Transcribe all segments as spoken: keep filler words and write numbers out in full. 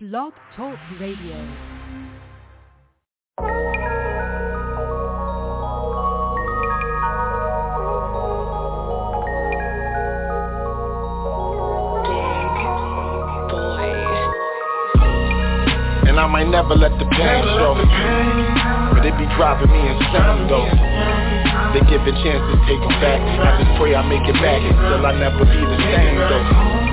Blog Talk Radio. And I might never let the pain show, but it be driving me insane though. They give a chance to take it back. I just pray I make it back, and still I never be the same though.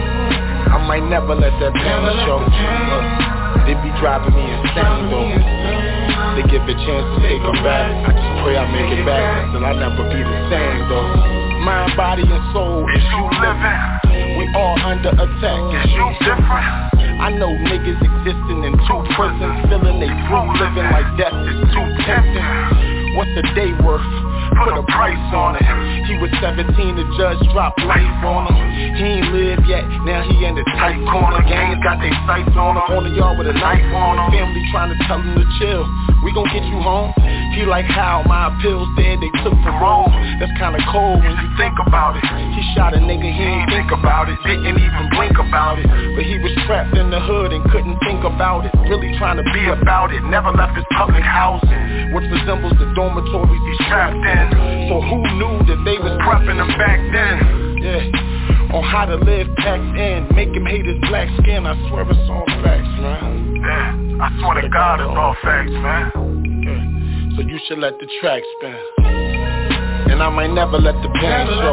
I might never let that pain show, but it be driving me insane though. They give a chance to take it back. I just pray I make it back, and still I never be the same though. Mind, body, and soul, is you living? We all under attack, is you different? I know niggas existing in two prisons, feeling they through living like death is too tempting. What's a day worth? Put a price on it. He was seventeen, the judge dropped life on him. He ain't lived yet, now he in the tight corner. Gangs got their sights on him, on the yard with a knife on him. Family trying to tell him to chill, we gon' get you home. He like how my appeals dead, they took from Rome. That's kinda cold when you think about it. He shot a nigga, he ain't think about it, didn't even blink about it. But he was trapped in the hood and couldn't think about it. Really trying to be about it, never left his public housing, which resembles the dormitories he's trapped in. So who knew that they was prepping him back then? Yeah, on how to live packed in, make him hate his black skin. I swear it's all facts, man. Yeah, I swear to God it's all facts, man. Yeah. So you should let the track spin. And I might never let the pain show,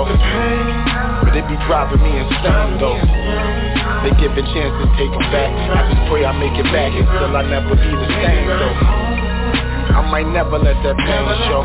but it be driving me insane though. They give a chance to take it back. I just pray I make it back, and still I never be the same though. I might never let that pain show,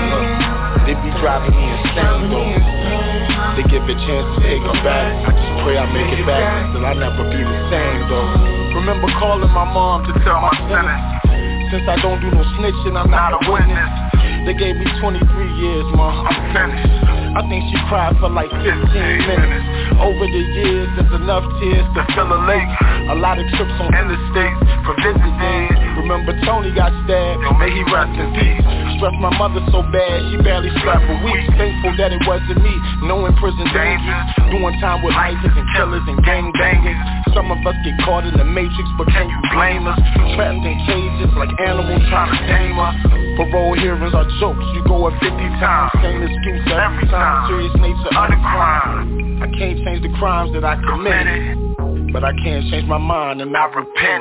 but it be driving me insane though. They give a chance to take it back. I just pray I make it back, and still I never be the same though. Remember calling my mom to tell my sentence. Since I don't do no snitching, I'm not a witness. They gave me twenty-three years, ma, I'm finished. I think she cried for like fifteen minutes. Over the years, there's enough tears to fill a lake. A lot of trips on interstates for visiting. Remember Tony got stabbed, may he rest in peace. Stressed my mother so bad, she barely slept for weeks. Thankful that it wasn't me, knowing prison dangers, doing time with lifers and killers and gang bangers. Some of us get caught in the matrix, but can you blame us? Trapped in cages like animals trying to tame us. Parole hearings are jokes, you go up fifty times. Same excuse every time, serious nature of the crime. I can't change the crimes that I committed, but I can change my mind and I repent.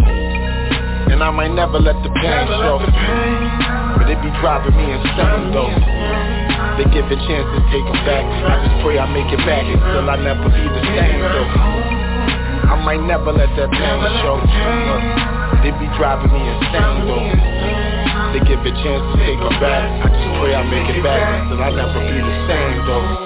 And I might never let the pain show, but it be driving me insane though. They give a chance to take it back. I just pray I make it back, and still I never be the same though. I might never let that pain show, but it be driving me insane though. They give a chance to take it back. I just pray I make it back, and still I never be the same though.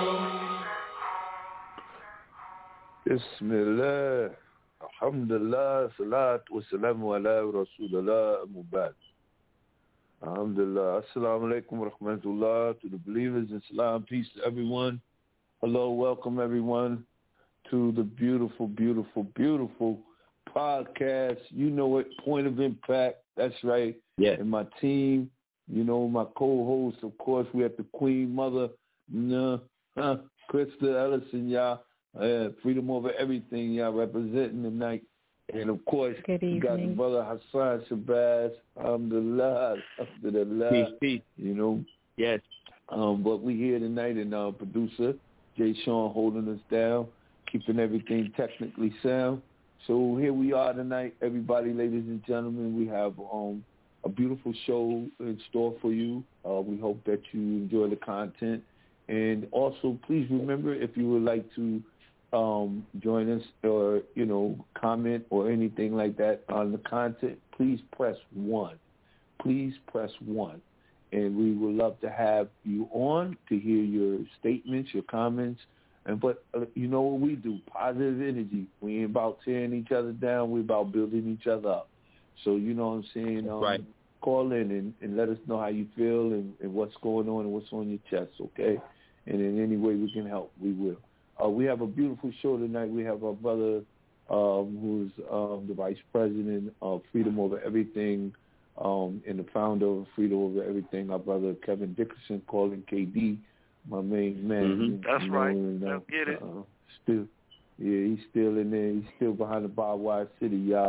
Bismillah, alhamdulillah, salatu wa salamu ala rasulullah, mubad. Alhamdulillah, assalamu alaikum wa rahmatullah to the believers in Islam, peace to everyone. Hello, welcome everyone to the beautiful, beautiful, beautiful podcast. You know it, Point of Impact, that's right. Yeah. And my team, you know, my co-host, of course, we have the Queen Mother, nah, huh, Krista Ellison, y'all. Uh, freedom over everything, y'all representing tonight. And of course, you got the brother Hassan Shabazz, alhamdulillah, alhamdulillah. Peace, peace. You know? Yes. Um, but we here tonight, and our producer, Jay Sean, holding us down, keeping everything technically sound. So here we are tonight, everybody, ladies and gentlemen. We have um, a beautiful show in store for you. Uh, we hope that you enjoy the content. And also, please remember, if you would like to Um, join us or, you know, comment or anything like that on the content, please press one. Please press one. And we would love to have you on to hear your statements, your comments. And But uh, you know what we do, positive energy. We ain't about tearing each other down. We're about building each other up. So, you know what I'm saying? Um, right. Call in and, and let us know how you feel and, and what's going on and what's on your chest, okay? And in any way we can help, we will. Uh, we have a beautiful show tonight. We have our brother um, who's um, the vice president of Freedom Over Everything um, and the founder of Freedom Over Everything, our brother Kevin Dickerson, calling K D, my main man. Mm-hmm. That's know, right. And, uh, Let's get it. Uh, still, yeah, he's still in there. He's still behind the barbed wire city, y'all.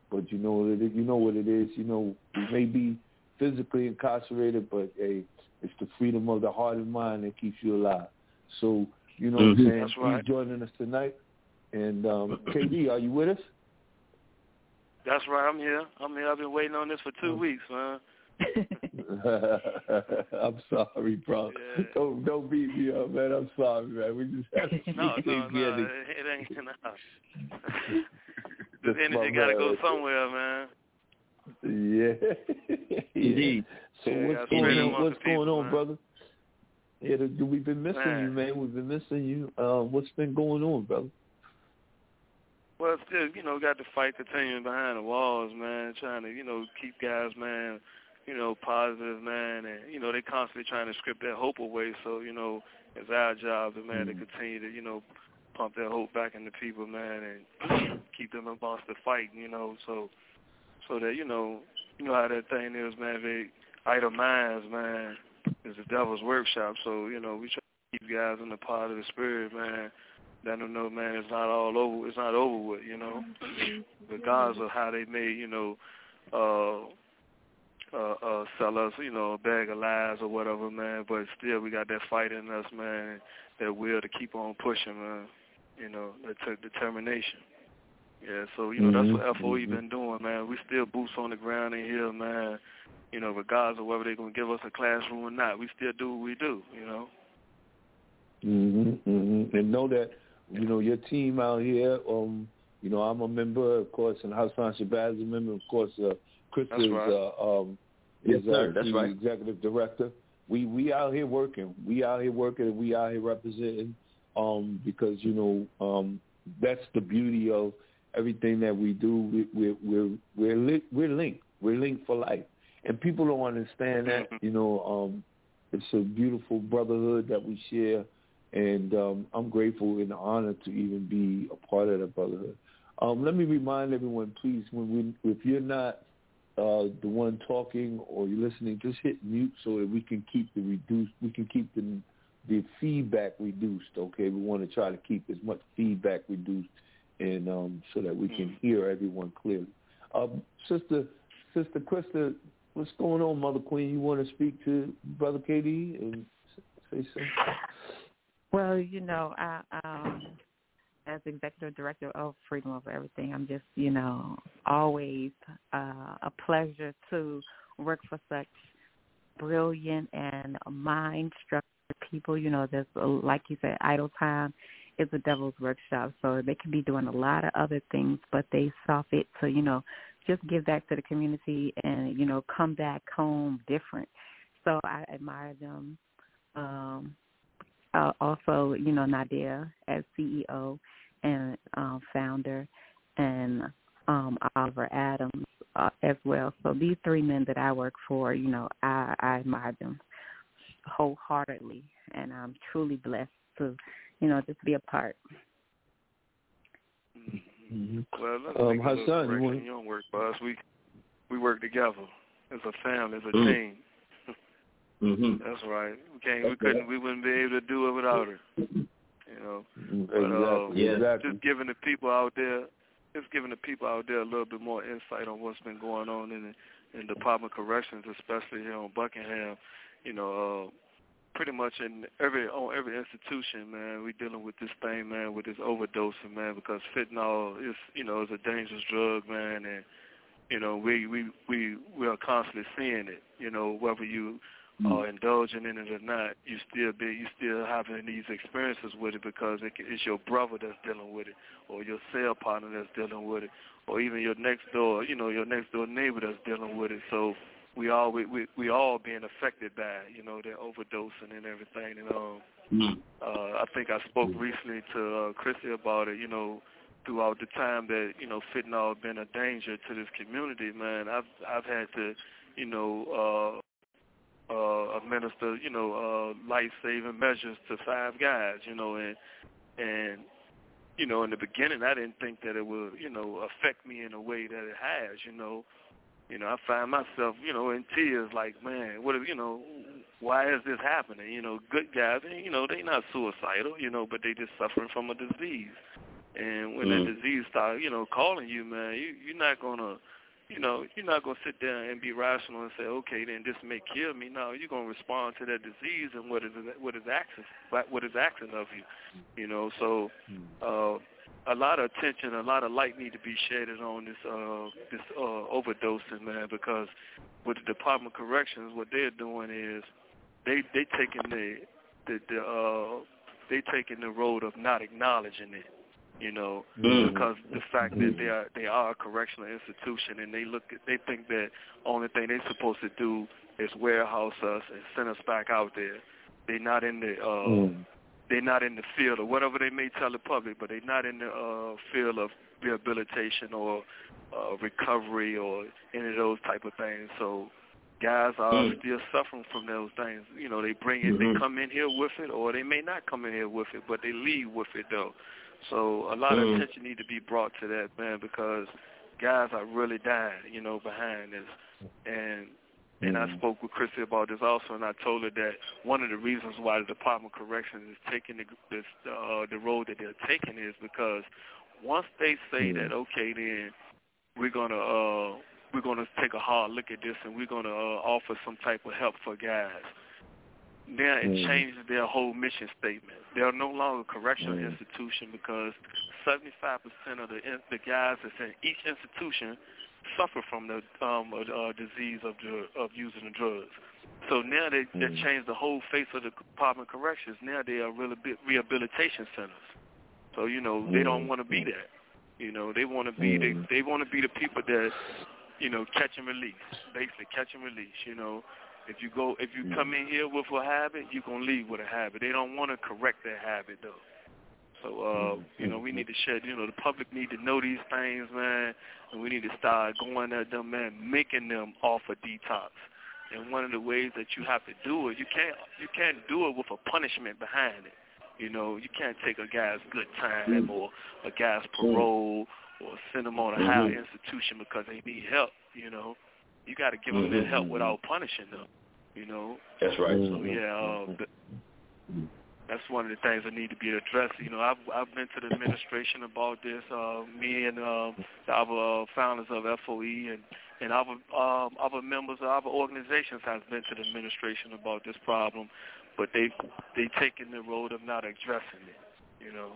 but you know what it is. You know what it is. You know, we may be physically incarcerated, but hey, it's the freedom of the heart and mind that keeps you alive. So, you know mm-hmm. what I'm saying? That's right. He's joining us tonight. And um, K D, are you with us? That's right. I'm here. I'm here. I've been waiting on this for two weeks, man. I'm sorry, bro. Yeah. Don't don't beat me up, man. I'm sorry, man. We just have to no, no, no. The... It ain't enough. This energy got to go somewhere, man. Yeah. Indeed. So yeah, what's going on? What's people, going on, man. brother? Yeah, the, we've been missing man. you, man. We've been missing you. Uh, what's been going on, brother? Well, still, you know, got the fight continuing behind the walls, man. Trying to, you know, keep guys, man, you know, positive, man, and you know, they constantly trying to strip that hope away. So, you know, it's our job, man, mm-hmm. to continue to, you know, pump that hope back into people, man, and keep them amongst the fight, you know, so so that, you know, you know how that thing is, man. They idle minds, man, is the devil's workshop. So, you know, we try to keep guys in the positive spirit, man. Let them know, man, it's not all over. It's not over with, you know, regardless of how they may, you know, uh, uh, uh, sell us, you know, a bag of lies or whatever, man. But still, we got that fight in us, man. That will to keep on pushing, man. You know, that t- determination. Yeah, so, you know, mm-hmm. that's what F O E been doing, man. We still boots on the ground in here, man. You know, regardless of whether they're going to give us a classroom or not, we still do what we do, you know. Mm-hmm, mm-hmm. And know that, you know, your team out here, um, you know, I'm a member, of course, and Hassan Shabazz is a member, of course, uh, Chris that's is, right. uh, um, yes, is sir. uh, That's the right. executive director. We we out here working. We out here working, and we out here representing, um, because, you know, um, that's the beauty of everything that we do. We, we're we're we're, li- we're linked. We're linked for life, and people don't understand that. You know, um, it's a beautiful brotherhood that we share. And um, I'm grateful and honored to even be a part of that brotherhood. Um, let me remind everyone, please, when we, if you're not uh, the one talking or you're listening, just hit mute so that we can keep the reduced, we can keep the the feedback reduced. Okay, we want to try to keep as much feedback reduced, and um, so that we can hear everyone clearly. Um, Sister Sister Krista, what's going on, Mother Queen? You want to speak to Brother K D and say something? Well, you know, I, um, as executive director of Freedom Over Everything, I'm just, you know, always uh, a pleasure to work for such brilliant and mind-structured people. You know, there's, like you said, idle time is the devil's workshop, so they can be doing a lot of other things, but they saw fit to, you know, just give back to the community and, you know, come back home different. So I admire them. Um Uh, also, you know, Nadia as C E O and um, founder, and um, Oliver Adams uh, as well. So these three men that I work for, you know, I, I admire them wholeheartedly, and I'm truly blessed to, you know, just be a part. Mm-hmm. Well, let's um, make a Hassan, you, want... you don't work for us. We we work together as a family, as a mm. team. Mm-hmm. That's right. We can't. We couldn't. We wouldn't be able to do it without her. You know. Exactly. But, uh, yeah. exactly. Just giving the people out there, just giving the people out there a little bit more insight on what's been going on in the in Department of Corrections, especially here on Buckingham. You know, uh, pretty much in every on every institution, man, we dealing with this thing, man, with this overdosing, man, because fentanyl is, you know, is a dangerous drug, man, and you know, we we we we are constantly seeing it. You know, whether you Uh, indulging in it or not, you still be you still having these experiences with it because it, it's your brother that's dealing with it, or your cell partner that's dealing with it, or even your next door, you know, your next door neighbor that's dealing with it. So we all we we, we all being affected by it, you know, that overdosing and everything. And um, mm. uh, I think I spoke recently to uh, Chrissy about it. You know, throughout the time that you know fentanyl has been a danger to this community, man, I've I've had to, you know. Uh, Uh, administer, you know, uh, life-saving measures to five guys, you know, and, and, you know, in the beginning I didn't think that it would, you know, affect me in a way that it has, you know. You know, I find myself, you know, in tears like, man, what, you know, why is this happening? You know, good guys, you know, they're not suicidal, you know, but they just suffering from a disease. And when mm. that disease start, you know, calling you, man, you, you're not going to, you know, you're not going to sit there and be rational and say, okay, then this may kill me. No, you're going to respond to that disease and what is what is asking, what is asking of you, you know. So uh, a lot of attention, a lot of light need to be shedded on this uh, this uh, overdosing, man, because with the Department of Corrections, what they're doing is they they taking the the, the uh, they taking the road of not acknowledging it. You know, mm-hmm. because the fact that they are they are a correctional institution, and they look at, they think that only thing they're supposed to do is warehouse us and send us back out there. They're not in the uh, mm. they're not in the field, or whatever they may tell the public, but they're not in the uh, field of rehabilitation or uh, recovery or any of those type of things. So guys are mm. still suffering from those things. You know, they bring it, mm-hmm. they come in here with it, or they may not come in here with it, but they leave with it though. So a lot mm. of attention need to be brought to that, man, because guys are really dying, you know, behind this. And and mm. I spoke with Chrissy about this also, and I told her that one of the reasons why the Department of Corrections is taking the this, uh, the road that they're taking is because once they say mm. that, okay, then we're gonna uh, we're gonna take a hard look at this, and we're gonna uh, offer some type of help for guys. Now it mm. changes their whole mission statement. They are no longer a correctional mm. institution because seventy-five percent of the the guys that's in each institution suffer from the um, uh, disease of of using the drugs. So now they, mm. they changed the whole face of the Department of Corrections. Now they are really rehabilitation centers. So you know mm. they don't want to be that. You know they want to be mm. they they want to be the people that you know catch and release, basically catch and release. You know. If you go, if you come in here with a habit, you're going to leave with a habit. They don't want to correct that habit, though. So, uh, you know, we need to shed, you know, the public need to know these things, man, and we need to start going at them, man, making them off a detox. And one of the ways that you have to do it, you can't, you can't do it with a punishment behind it. You know, you can't take a guy's good time or a guy's parole or send them on a higher institution because they need help, you know. You got to give them mm-hmm. the help without punishing them, you know. That's right. So yeah, uh, the, that's one of the things that need to be addressed. You know, I've I've been to the administration about this. Uh, me and uh, the other uh, founders of F O E and and other um, other members of other organizations have been to the administration about this problem, but they they taking the road of not addressing it. You know,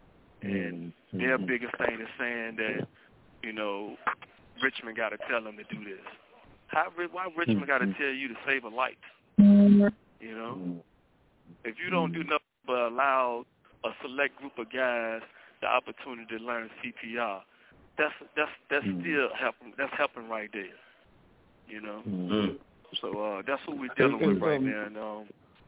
and mm-hmm. their biggest thing is saying that you know Richmond got to tell them to do this. How, why Richmond got to tell you to save a life? You know, if you don't do nothing but allow a select group of guys the opportunity to learn C P R, that's that's that's still helping. That's helping right there. You know, mm-hmm. so uh, that's what we're dealing hey, with hey, right um, now. And, um,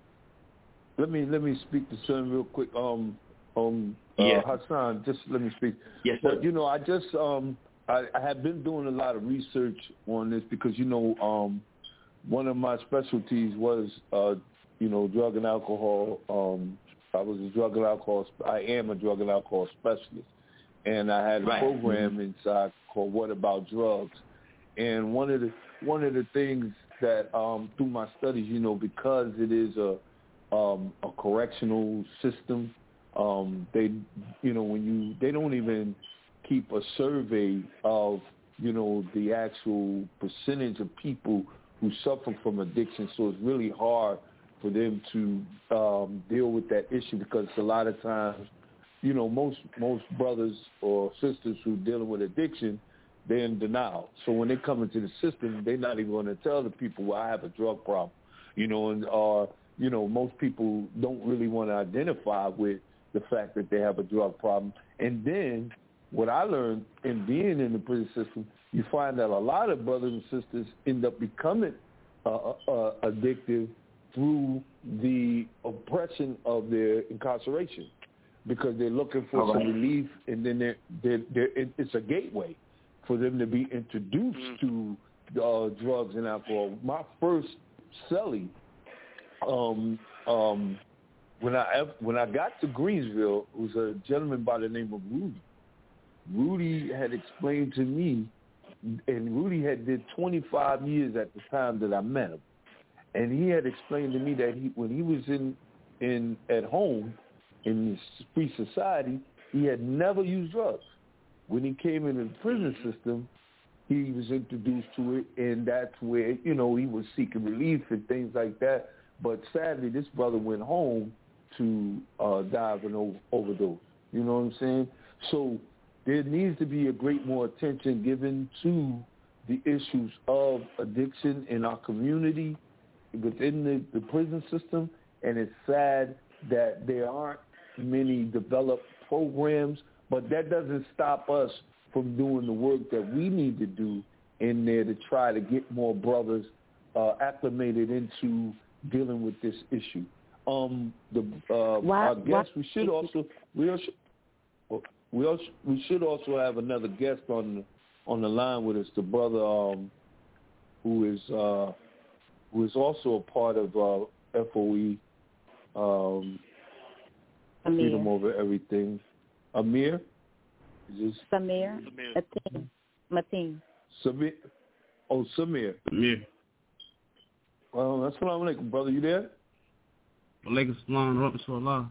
let me let me speak to son real quick. Um, um, yeah. uh, Hassan, just let me speak. Yes, sir. But, you know, I just um. I, I have been doing a lot of research on this because, you know, um, one of my specialties was, uh, you know, drug and alcohol. Um, I was a drug and alcohol. I am a drug and alcohol specialist, and I had a right. program inside called "What About Drugs?" And one of the one of the things that um, through my studies, you know, because it is a um, a correctional system, um, they, you know, when you they don't even keep a survey of, you know, the actual percentage of people who suffer from addiction. So it's really hard for them to um, deal with that issue because a lot of times, you know, most most brothers or sisters who are dealing with addiction, they're in denial. So when they come into the system, they're not even going to tell the people, well, I have a drug problem, you know, and or, you know, most people don't really want to identify with the fact that they have a drug problem. And then what I learned in being in the prison system, you find that a lot of brothers and sisters end up becoming uh, uh, addictive through the oppression of their incarceration because they're looking for oh, some right. relief, and then they're, they're, they're, it's a gateway for them to be introduced mm-hmm. to uh, drugs and alcohol. My first cellie, um, um, when I when I got to Greensville, it was a gentleman by the name of Rudy. Rudy had explained to me, and Rudy had did twenty-five years at the time that I met him, and he had explained to me that he, when he was in, in at home in this free society, he had never used drugs. When he came into the prison system, he was introduced to it, and that's where, you know, he was seeking relief and things like that. But sadly, this brother went home to uh, die of an over- overdose. You know what I'm saying? So there needs to be a great more attention given to the issues of addiction in our community, within the, the prison system, and it's sad that there aren't many developed programs, but that doesn't stop us from doing the work that we need to do in there to try to get more brothers uh, acclimated into dealing with this issue. Um, the uh, Why, our guest, we should also we also we also we should also have another guest on on the line with us, the brother um, who is uh, who is also a part of uh, F O E, um, Freedom Over Everything. Amir? Is this Samir? Mateen. Mateen. Samir? Oh, Samir. Samir. Well, that's what I'm like, brother. You there? Alaikum salam wa rahmatullah.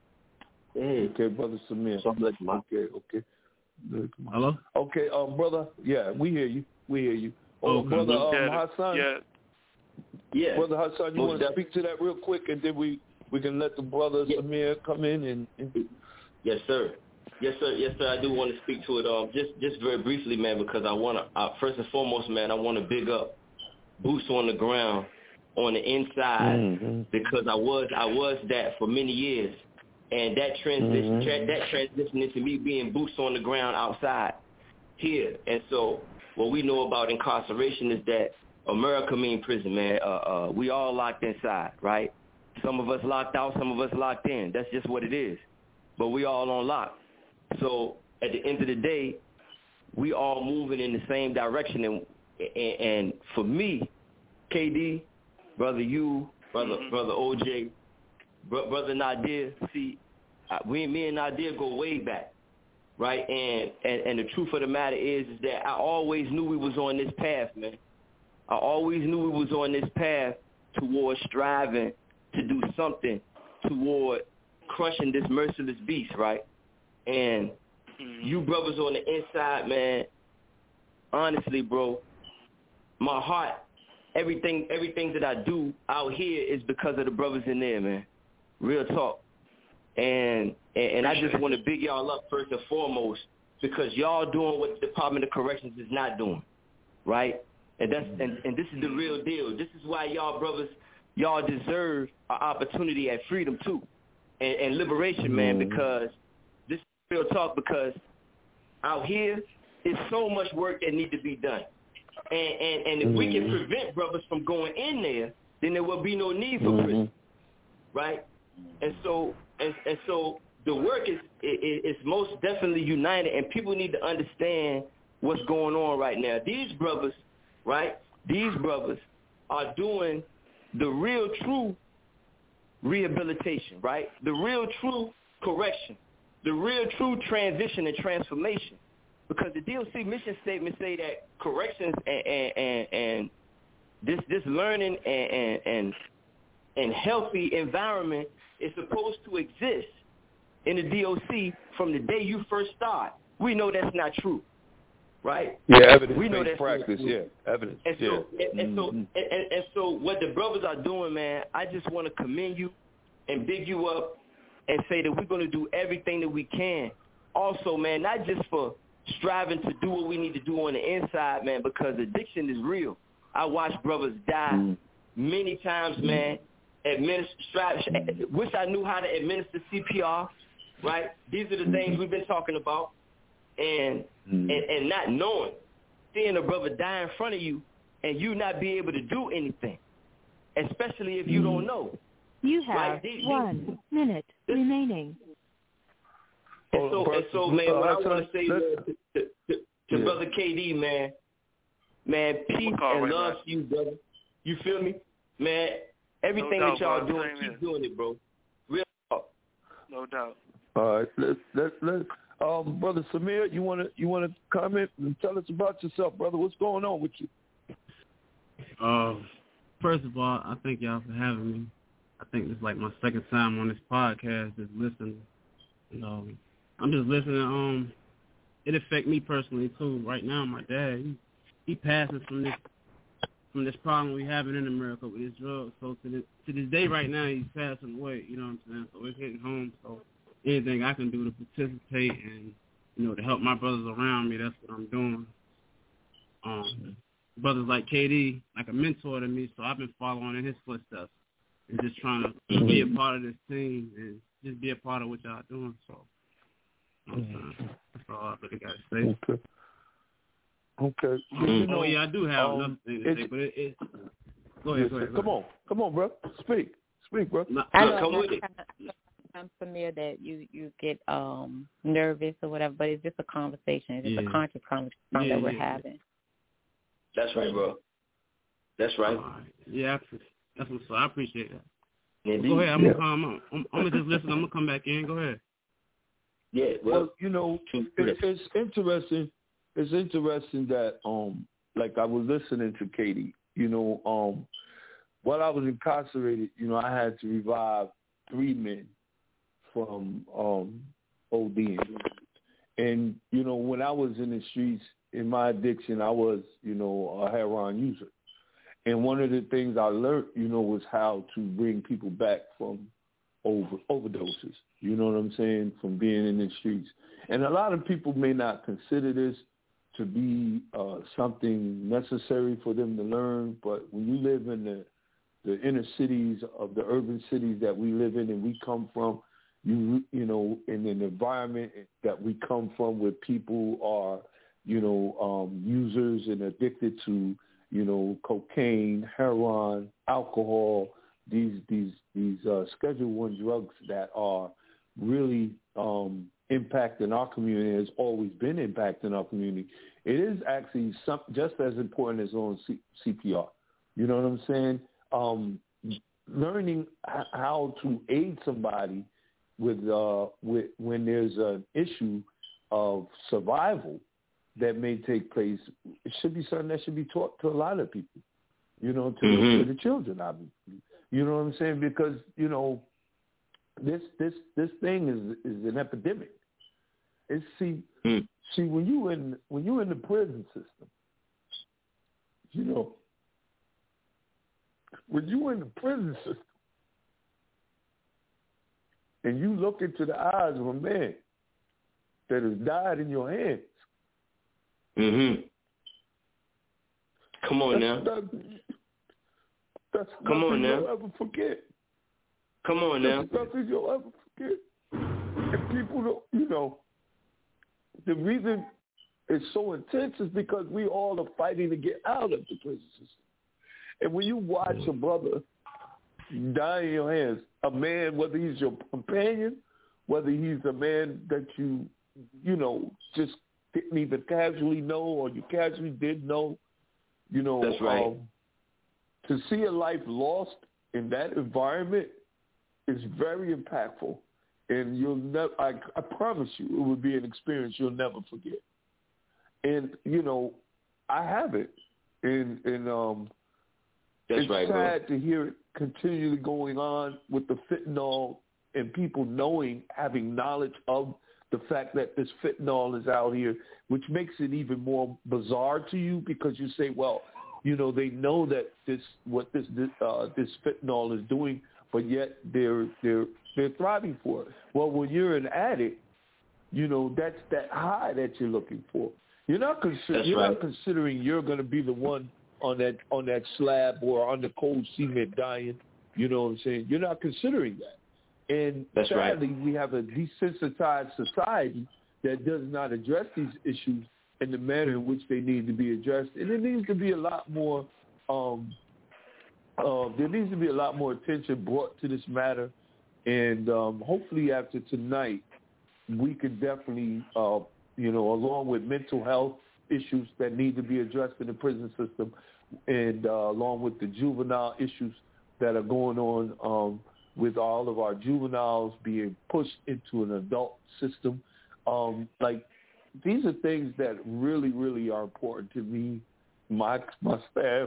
Hey. Okay, brother Samir. Okay, okay. Hello? Okay, um, brother. Yeah, we hear you. We hear you. Oh, okay. brother um, yeah, Hassan. Yeah. Yeah. Brother Hassan, you want to speak to that real quick, and then we, we can let the brother yeah. Samir come in and, and. Yes, sir. Yes, sir. Yes, sir. I do want to speak to it. Um, just, just very briefly, man, because I want to. Uh, first and foremost, man, I want to big up boots on the ground, on the inside, mm-hmm. because I was, I was that for many years, and that transition, mm-hmm. tra- that transition into me being boots on the ground outside here. And so, what we know about incarceration is that America mean prison, man. Uh, uh, we all locked inside, right? Some of us locked out, some of us locked in. That's just what it is. But we all on lock. So at the end of the day, we all moving in the same direction. And and, and for me, K D, brother you, brother mm-hmm. brother O J, bro, brother Nadir, see, we me and Nadir go way back, right? And, and and the truth of the matter is, is that I always knew we was on this path, man. I always knew we was on this path towards striving to do something toward crushing this merciless beast, right? And you brothers on the inside, man, honestly, bro, my heart, everything everything that I do out here is because of the brothers in there, man. Real talk. And and, and I just want to big y'all up first and foremost because y'all doing what the Department of Corrections is not doing, right? And that's and, and this is the real deal. This is why y'all brothers, y'all deserve an opportunity at freedom too, and, and liberation, man, because this is real talk because out here is so much work that need to be done. And and, and if mm-hmm. we can prevent brothers from going in there, then there will be no need for mm-hmm. prison, right? And so and, and so the work is, is is most definitely united, and people need to understand what's going on right now. These brothers, right? These brothers are doing the real true rehabilitation, right? The real true correction, the real true transition and transformation. Because the D O C mission statement say that corrections and and, and, and this this learning and, and and and healthy environment is supposed to exist in the D O C from the day you first start. We know that's not true, right? Yeah, evidence we know based that's practice. Yeah, evidence. And so, yeah. and, and so, mm-hmm. and, and so, what the brothers are doing, man, I just want to commend you and big you up and say that we're going to do everything that we can. Also, man, not just for striving to do what we need to do on the inside, man, because addiction is real. I watch brothers die mm-hmm. many times, man. Administer, strive, wish I knew how to administer C P R, right? These are the mm-hmm. things we've been talking about, and, mm-hmm. and and not knowing, seeing a brother die in front of you, and you not be able to do anything, especially if you mm-hmm. don't know. You have right? these, one these, minute this, remaining. And so, and so, man, what I want to say man, to, to, to, to yeah. brother K D, man, man, peace and right love now. to you, brother. You feel me, man? Everything no that y'all doubt, doing, keep doing it, bro. Real talk. No doubt. All right, let's let's let um brother Samir, you wanna you wanna comment and tell us about yourself, brother? What's going on with you? Uh, first of all, I thank y'all for having me. I think it's like my second time on this podcast, just listening. You know, I'm just listening. Um, it affect me personally too. Right now, my dad, he, he passes from this from this problem we having in America with this drug. So to this, to this day, right now, he's passing away. You know what I'm saying? So it's hitting home. So anything I can do to participate and you know to help my brothers around me, that's what I'm doing. Um, brothers like K D, like a mentor to me. So I've been following in his footsteps and just trying to mm-hmm. be a part of this team and just be a part of what y'all doing. So. Mm-hmm. That's all I really got to say. Okay. Okay. Mm-hmm. You know, oh yeah, I do have um, another thing to say, but it, it go ahead, yes, go ahead. Come go on, come on, bro. Speak, speak, bro. No, I know come with it. I'm familiar that you you get um nervous or whatever, but it's just a conversation. It's just yeah. a conscious conversation yeah, that we're yeah. having. That's right, bro. That's right. All right. Yeah, that's what's so I appreciate that. Indeed. Go ahead. I'm yeah. gonna come. I'm, I'm gonna just listen. I'm gonna come back in. Go ahead. Yeah, well, well you know, it, it's interesting. It's interesting that, um, like I was listening to Katie. You know, um, while I was incarcerated, you know, I had to revive three men from um, ODing. And you know, when I was in the streets in my addiction, I was, you know, a heroin user. And one of the things I learned, you know, was how to bring people back from over overdoses. You know what I'm saying? From being in the streets. And a lot of people may not consider this to be uh, something necessary for them to learn, but when you live in the, the inner cities of the urban cities that we live in and we come from, you you know, in an environment that we come from where people are, you know, um, users and addicted to, you know, cocaine, heroin, alcohol, these these these uh, Schedule One drugs that are really um, impacting our community, has always been impacting our community. It is actually some, just as important as on C- CPR. You know what I'm saying? Um, learning h- how to aid somebody with uh, with when there's an issue of survival that may take place, it should be something that should be taught to a lot of people. You know, to, mm-hmm. to the children, obviously. You know what I'm saying? Because, you know, this this this thing is is an epidemic. It's see mm. see when you in when you in the prison system, you know, when you in the prison system and you look into the eyes of a man that has died in your hands. Mhm. Come on that's, now. That, that's Come on now. You'll ever forget. Come on now. That's nothing you'll ever forget. And people don't, you know, the reason it's so intense is because we all are fighting to get out of the prison system. And when you watch a brother die in your hands, a man, whether he's your companion, whether he's a man that you, you know, just didn't even casually know or you casually did know, you know. That's right. Um, to see a life lost in that environment is very impactful. And you'll never, I, I promise you, it would be an experience you'll never forget. And, you know, I have it. And, and um, That's it's right, sad bro. to hear it continually going on with the fentanyl and people knowing, having knowledge of the fact that this fentanyl is out here, which makes it even more bizarre to you because you say, well, you know, they know that this what this this, uh, this fentanyl is doing, but yet they're they're they're thriving for it. Well, when you're an addict, you know that's that high that you're looking for. You're not consider- you're right. not considering you're going to be the one on that on that slab or on the cold cement dying. You know what I'm saying? You're not considering that. And that's sadly, right. we have a desensitized society that does not address these issues in the manner in which they need to be addressed. And there needs to be a lot more, um, uh, there needs to be a lot more attention brought to this matter. And um, hopefully after tonight, we can definitely, uh, you know, along with mental health issues that need to be addressed in the prison system and uh, along with the juvenile issues that are going on um, with all of our juveniles being pushed into an adult system, um, like, these are things that really, really are important to me, my my staff.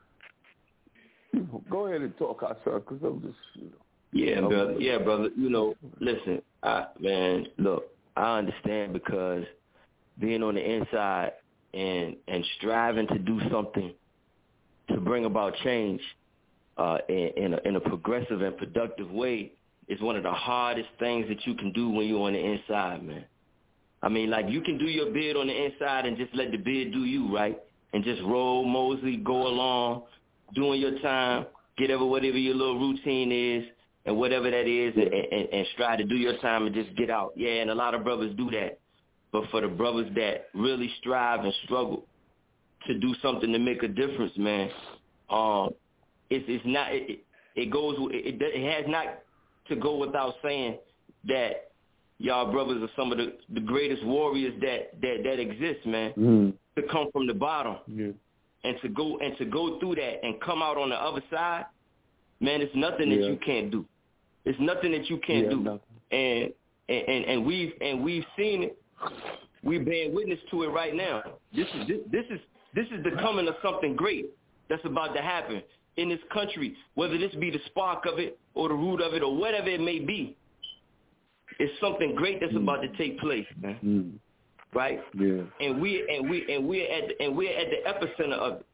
Go ahead and talk, Hassan, because I'm just, you know. Yeah, I'm brother. just, Yeah, brother. You know, listen, I, man, look, I understand because being on the inside and and striving to do something to bring about change uh, in, in, a, in a progressive and productive way is one of the hardest things that you can do when you're on the inside, man. I mean, like, you can do your bid on the inside and just let the bid do you, right? And just roll, mosey, go along, doing your time, get over whatever your little routine is and whatever that is, and, and, and strive to do your time and just get out. Yeah, and a lot of brothers do that. But for the brothers that really strive and struggle to do something to make a difference, man, um, it's, it's not, it, it goes, it, it has not to go without saying that y'all brothers are some of the, the greatest warriors that, that, that exist, man. Mm. To come from the bottom, yeah. and to go and to go through that and come out on the other side, man, it's nothing yeah. that you can't do. It's nothing that you can't yeah, do. And, and and we've and we've seen it. We've been witness to it right now. This is this, this is this is the coming of something great that's about to happen in this country. Whether this be the spark of it or the root of it or whatever it may be, it's something great that's mm. about to take place, man. Mm. Right? Yeah. And we and we and we're at the, and we're at the epicenter of it.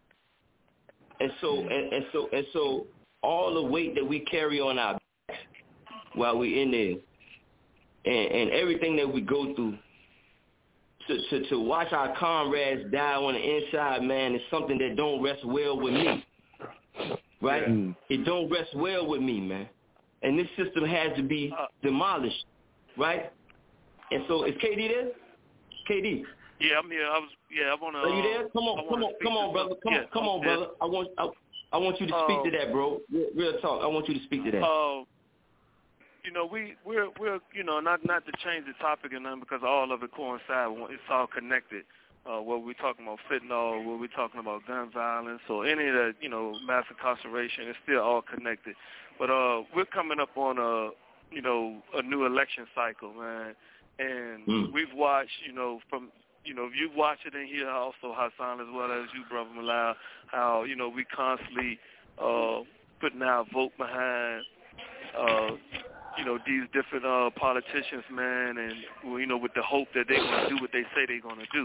And so and, and so and so all the weight that we carry on our backs while we're in there, and, and everything that we go through, to, to to watch our comrades die on the inside, man, is something that don't rest well with me. Right? Yeah. It don't rest well with me, man. And this system has to be demolished, right? And so is K D there? K D. Yeah, I'm here. I was. Yeah, I want to. Are you there? Come on, come on, come on, brother. Come yeah, on, come on, brother. I want, I, I want you to speak uh, to that, bro. Real, real talk. I want you to speak to that. Uh, you know, we we're we're you know not not to change the topic or nothing because all of it coincides. It's all connected. Uh, what we're talking about fentanyl, what we're talking about gun violence, or any of that, you know, mass incarceration, it's still all connected. But uh, we're coming up on a you know a new election cycle, man. And mm. we've watched, you know, from, you know, you've watched it in here also, Hassan, as well as you, Brother Malal, how, you know, we constantly uh, putting our vote behind, uh, you know, these different uh, politicians, man, and, well, you know, with the hope that they're going to do what they say they're going to do.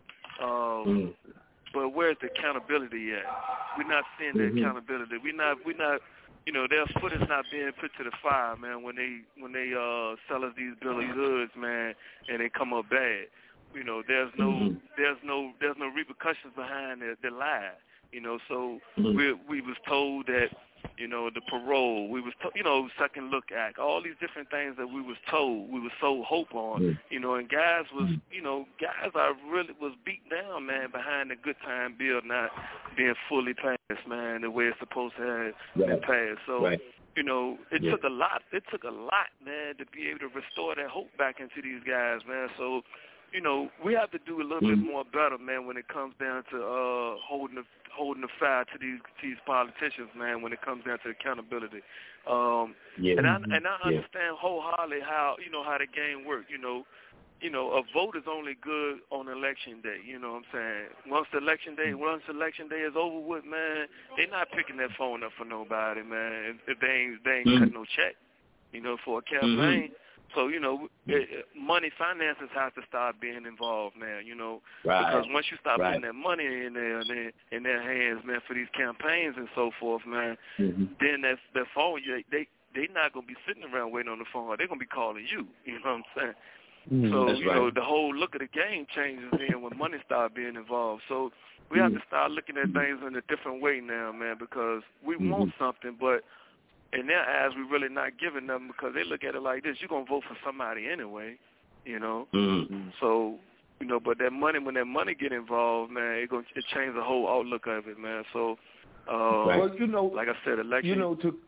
Um, mm. But where's the accountability at? We're not seeing the mm-hmm. accountability. We're not, we're not, you know, their foot is not being put to the fire, man, when they when they uh, sell us these bill of goods, man, and they come up bad. You know, there's no mm-hmm. there's no there's no repercussions behind the, the lie. You know, so mm-hmm. we we was told that, you know, the parole, we was to, you know, Second Look Act, all these different things that we was told, we was sold hope on, mm-hmm. you know, and guys was, you know, guys I really was beat down, man, behind the good time bill not being fully passed, man, the way it's supposed to have right. been passed. So, right. you know, it yeah. took a lot, it took a lot, man, to be able to restore that hope back into these guys, man. So, you know, we have to do a little mm-hmm. bit more better, man, when it comes down to uh, holding the holding the fire to these to these politicians, man, when it comes down to accountability. Um, yeah. And I and I understand yeah. wholeheartedly how, you know, how the game works. You know, you know, a vote is only good on election day. You know what I'm saying? Once the election day, once election day is over with, man, they're not picking that phone up for nobody, man. If they ain't they ain't mm-hmm. cutting no check, you know, for a campaign. Mm-hmm. So, you know, it, money, finances have to start being involved now, you know, right. because once you start right. putting that money in their, in their in their hands, man, for these campaigns and so forth, man, mm-hmm. then that that phone, they they not gonna be sitting around waiting on the phone. They're gonna be calling you. You know what I'm saying? Mm-hmm. So, That's you right. know, the whole look of the game changes then when money start being involved. So we mm-hmm. have to start looking at things in a different way now, man, because we mm-hmm. want something, but in their eyes, we're really not giving them because they look at it like this. You're going to vote for somebody anyway, you know. Mm-hmm. So, you know, but that money, when that money get involved, man, it going it change the whole outlook of it, man. So, uh, well, you know, like I said, election. You know, to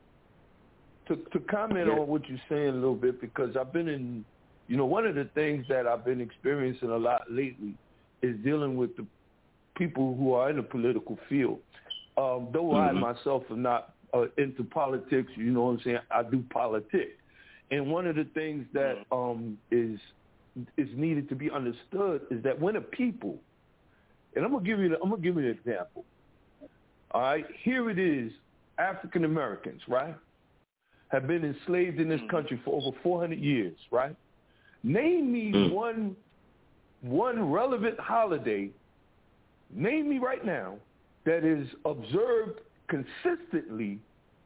to, to comment yeah. on what you're saying a little bit, because I've been in, you know, one of the things that I've been experiencing a lot lately is dealing with the people who are in the political field. Um, though mm-hmm. I myself am not Uh, into politics, you know what I'm saying? I do politics, and one of the things that um, is is needed to be understood is that when a people, and I'm gonna give you, the, I'm gonna give you an example. All right, here it is: African Americans, right, have been enslaved in this country for over four hundred years, right? Name me mm. one one relevant holiday. Name me right now that is observed consistently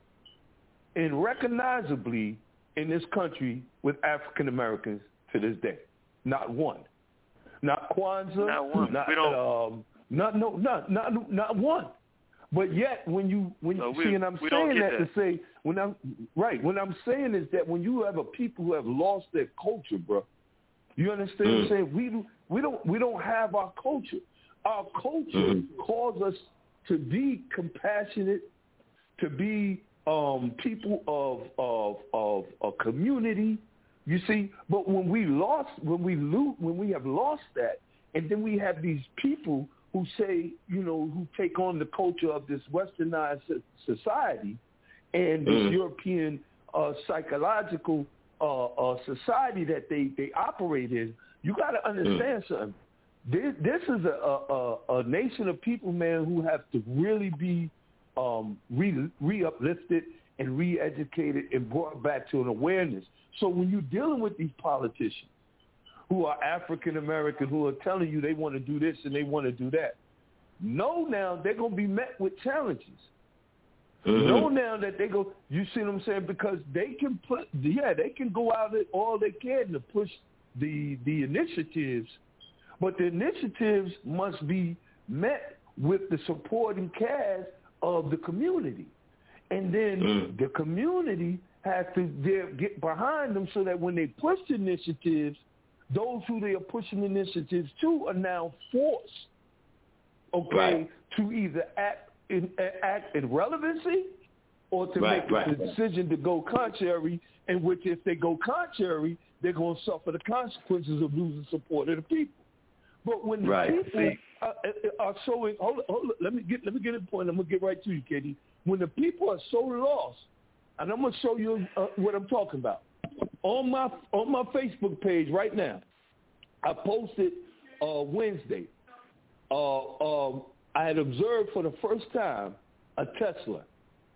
and recognizably in this country with African Americans to this day. Not one. Not Kwanzaa. Not one. Not, we don't. Um, not no. Not not not one. But yet, when you when so you we, see, and I'm saying that, that to say, when I'm right, what I'm saying is that when you have a people who have lost their culture, bro, you understand mm. what I'm saying? We do, we don't we don't have our culture. Our culture mm-hmm. calls us to be compassionate, to be um, people of of of a community. You see, but when we lost, when we lose, when we have lost that, and then we have these people who say, you know, who take on the culture of this westernized society and this mm. European uh, psychological uh, uh, society that they, they operate in, you got to understand mm. something. This, this is a, a, a nation of people, man, who have to really be um, re, re-uplifted and re-educated and brought back to an awareness. So when you're dealing with these politicians, who are African American, who are telling you they want to do this and they want to do that, know now they're going to be met with challenges. Mm-hmm. Know now that they go, you see what I'm saying? Because they can put, yeah, they can go out all they can to push the the initiatives, but the initiatives must be met with the supporting cast of the community. And then mm. the community has to get behind them so that when they push the initiatives, those who they are pushing initiatives to are now forced, okay, right. to either act in, act in relevancy or to right, make a right, decision to go contrary, in which if they go contrary, they're going to suffer the consequences of losing support of the people. But when the right. people are, are so, hold on, hold on, let me get let me get a point. I'm going to get right to you, Katie. When the people are so lost, and I'm going to show you uh, what I'm talking about. On my on my Facebook page right now, I posted uh, Wednesday. Uh, um, I had observed for the first time a Tesla.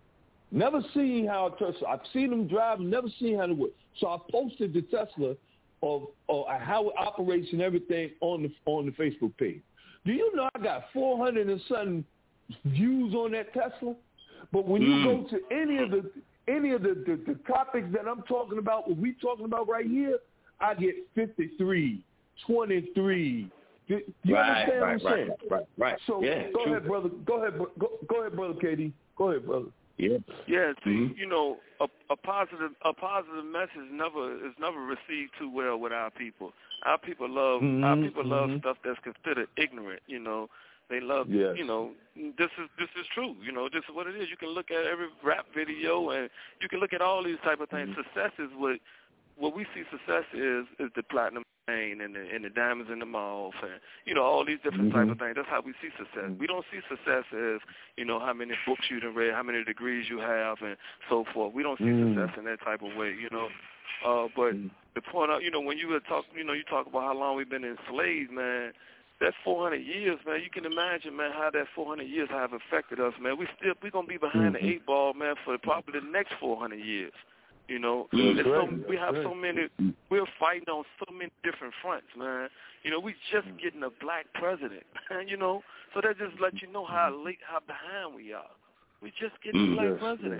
Never seen how a Tesla. I've seen them drive, never seen how it works. So I posted the Tesla of, of how it operates and everything on the on the Facebook page. Do you know I got four hundred and something views on that Tesla? But when you mm. go to any of the any of the, the, the topics that I'm talking about, what we talking about right here, I get fifty-three, twenty-three. You right, understand right, what I'm saying? Right, right, right. So yeah, go true. ahead, brother. Go ahead, go, go ahead, brother Katie. Go ahead, brother. Yeah. Yeah. See, mm-hmm. you know, a, a positive a positive message never is never received too well with our people. Our people love mm-hmm. our people mm-hmm. love stuff that's considered ignorant. You know. They love, yes. you know, this is this is true. You know, this is what it is. You can look at every rap video, and you can look at all these type of things. Mm-hmm. Success is what what we see. Success is is the platinum chain and the and the diamonds in the mouth, and you know all these different mm-hmm. type of things. That's how we see success. We don't see success as you know how many books you done read, how many degrees you have, and so forth. We don't see mm-hmm. success in that type of way. You know, uh, but mm-hmm. the point out, you know, when you were talk, you know, you talk about how long we've been enslaved, man. That four hundred years, man, you can imagine, man, how that four hundred years have affected us, man. We still we gonna be behind mm-hmm. the eight ball, man, for probably the next four hundred years. You know, right. so, we have right. so many. We're fighting on so many different fronts, man. You know, we just getting a black president, you know. So that just lets you know how late, how behind we are. We just getting mm-hmm. a black yes. president.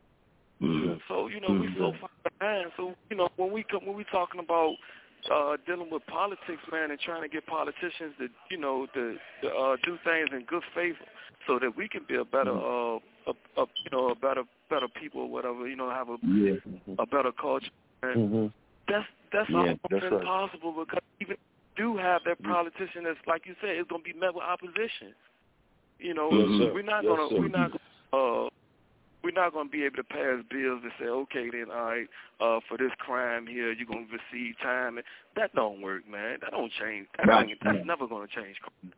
Mm-hmm. So you know, we so far behind. So you know, when we come, when we talking about Uh, dealing with politics, man, and trying to get politicians to, you know, to, to uh, do things in good faith, so that we can be a better, uh, a, a, you know, a better, better people, or whatever, you know, have a, yeah. a better culture. And mm-hmm. that's that's yeah, almost that's impossible right. because even if you do have that politician that's, like you said, it's going to be met with opposition. You know, yes, we're not yes, gonna, sir. we're not gonna. Uh, We're not going to be able to pass bills to say, okay, then, all right, uh, for this crime here, you're going to receive time. That don't work, man. That don't change. That right. don't, that's never going to change.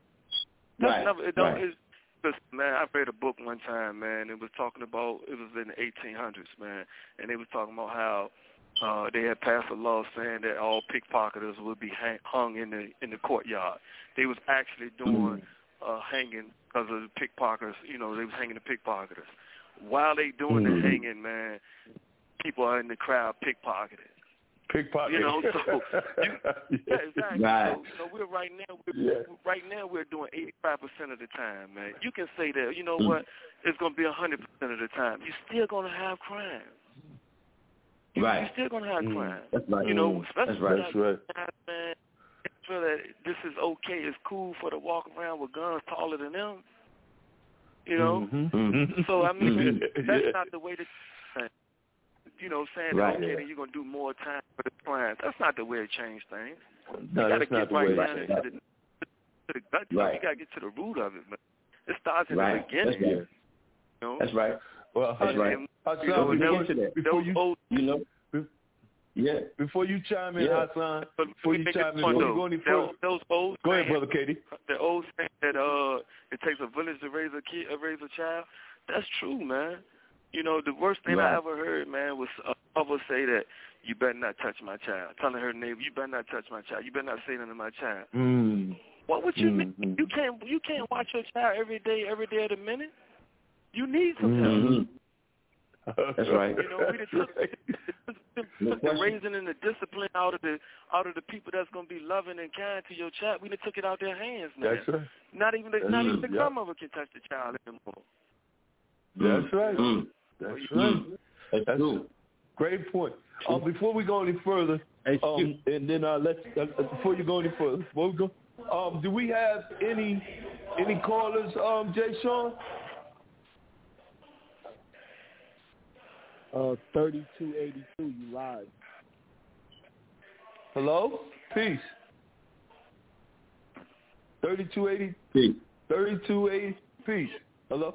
That's right. never. It don't. Right. It's, listen, man, I read a book one time, man. It was talking about. It was in the eighteen hundreds, man, and they was talking about how uh, they had passed a law saying that all pickpocketers would be hang, hung in the in the courtyard. They was actually doing mm-hmm. uh, hanging because of the pickpocketers. You know, they was hanging the pickpocketers. While they doing mm-hmm. the hanging, man, people are in the crowd pickpocketing. Pickpocket. You know, so you, yeah, exactly. Right. So, you know, we're right now. We're, Yeah. Right now, we're doing eighty-five percent of the time, man. You can say that. You know Mm. what? It's gonna be a hundred percent of the time. You're still gonna have crime. You, Right. You're still gonna have Mm. crime. That's right. You know, Mm. especially That's right. That's right. guys, man. They feel that this is okay. It's cool for to walk around with guns taller than them. You know. Mhm. Mm. So I mean, Mhm. that's Yeah. not the way to. You know, saying Right. that, okay, then you're gonna do more time for the clients. That's not the way to change things. No, you gotta that's not get the right way. down into the, to the gut. Right. You gotta get to the root of it, man. It starts in Right. the beginning. That's right. You know? That's right. Well, That's Hassan, right. Hassan, You know, we before, get to that. before those you, old, You know. Yeah. before you chime in, Yeah. Hassan, but before let me you make chime this in, point, before you though. go any Those- further, Those old go ahead, saying- brother Katie. The old saying that uh, it takes a village to raise a kid, uh, raise a child. That's true, man. You know, the worst thing Right. I ever heard, man, was a mother say that you better not touch my child. Telling her neighbor, you better not touch my child. You better not say nothing to my child. Mm. What would you Mhm. mean? You can't you can't watch your child every day, every day of the minute. You need some help. Mm-hmm. That's right. You know, we just took, took, No took the question. raising and the discipline out of the out of the people that's gonna be loving and kind to your child. We done took it out their hands now. That's right. Not even the, That's not right. even the Yep. grandmother can touch the child anymore. That's right. Mm. That's Mm. right. That's, That's true. Great point. Um, before we go any further, Hey, um, and then uh, let's uh, before you go any further, before we go, um, do we have any any callers, um, Jay Sean? Uh, thirty-two eighty-two, you live. Hello, peace. Thirty-two eighty, Peace. thirty-two eighty, peace. Hello.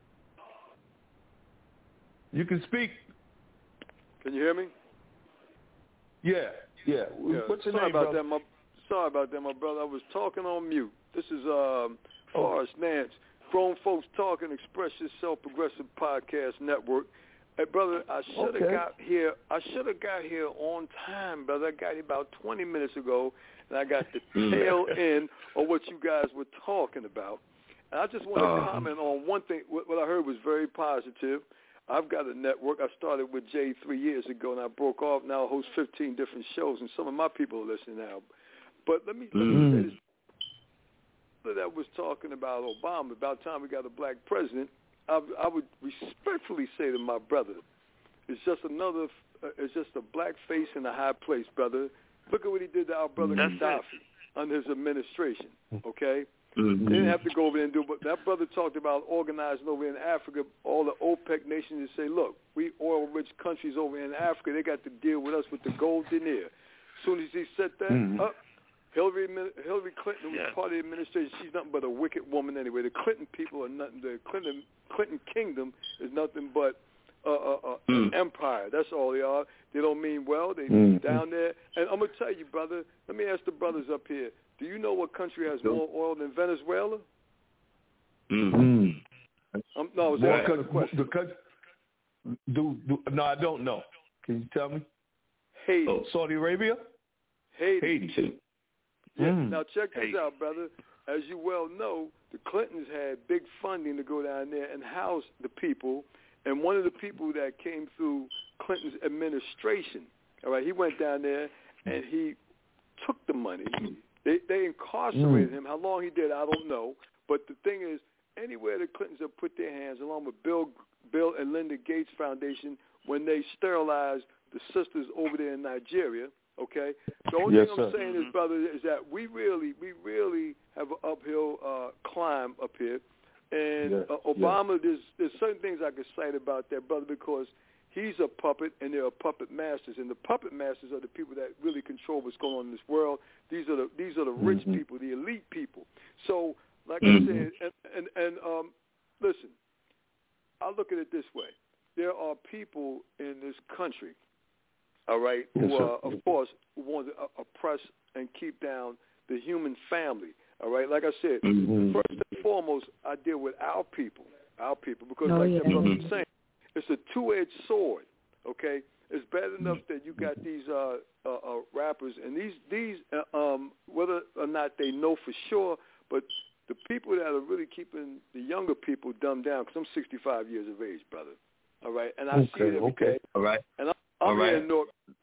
You can speak. Can you hear me? Yeah, yeah. Yeah. What's your sorry name, about brother? that, my sorry about that, my brother. I was talking on mute. This is um, Forrest Nance, Grown Folks Talking, Express Yourself Progressive Podcast Network. Hey, brother, I should have Okay. got here. I should have got here on time, brother. I got here about twenty minutes ago, and I got the tail end of what you guys were talking about. And I just want to Uh. comment on one thing. What, what I heard was very positive. I've got a network. I started with Jay three years ago, and I broke off. Now I host fifteen different shows, and some of my people are listening now. But let me, let me say this. That was talking about Obama. About time we got a black president, I, I would respectfully say to my brother, it's just another, uh, it's just a black face in a high place, brother. Look at what he did to our brother That's Gaddafi it. under his administration, okay? Mm-hmm. They didn't have to go over there and do it, but that brother talked about organizing over in Africa, all the OPEC nations, and say, look, we oil-rich countries over in Africa, they got to deal with us with the gold denier. As soon as he said that, Mhm. up, Hillary Hillary Clinton was Yeah. part of the administration. She's nothing but a wicked woman anyway. The Clinton people are nothing. The Clinton Clinton kingdom is nothing but uh, uh, uh, Mm. an empire. That's all they are. They don't mean well. They Mhm. down there. And I'm gonna tell you, brother. Let me ask the brothers up here. Do you know what country has more oil than Venezuela? Mm. Um, no, I was More asking coun- a question. the coun- do, do, no, I don't know. Can you tell me? Haiti. Oh. Saudi Arabia? Haiti. Haiti. Too. Yeah. Mm. Now check this Haiti. out, brother. As you well know, the Clintons had big funding to go down there and house the people. And one of the people that came through Clinton's administration, all right, he went down there and he took the money. They they incarcerated Mm. him. How long he did, I don't know. But the thing is, anywhere the Clintons have put their hands, along with Bill Bill and Linda Gates Foundation, when they sterilized the sisters over there in Nigeria, okay? The only Yes, thing I'm sir. saying is, brother, is that we really, we really have an uphill uh, climb up here. And Yeah, uh, Obama, there's, there's certain things I could cite about that, brother, because he's a puppet and there are puppet masters. And the puppet masters are the people that really control what's going on in this world. These are the these are the rich Mhm. people, the elite people. So, like Mhm. I said, and, and, and um, listen, I look at it this way. There are people in this country, all right, Yes, who sir. are, of course, who want to uh, oppress and keep down the human family, all right? Like I said, Mhm. first and foremost, I deal with our people, our people, because Oh, like yeah. that brother Mhm. was saying, it's a two-edged sword, okay? It's bad enough that you got these uh, uh, uh, rappers, and these, these uh, um, whether or not they know for sure, but the people that are really keeping the younger people dumbed down, because I'm sixty-five years of age, brother, all right? And I see Okay, it every okay. day. All right. And I'm, I'm All here right. in North,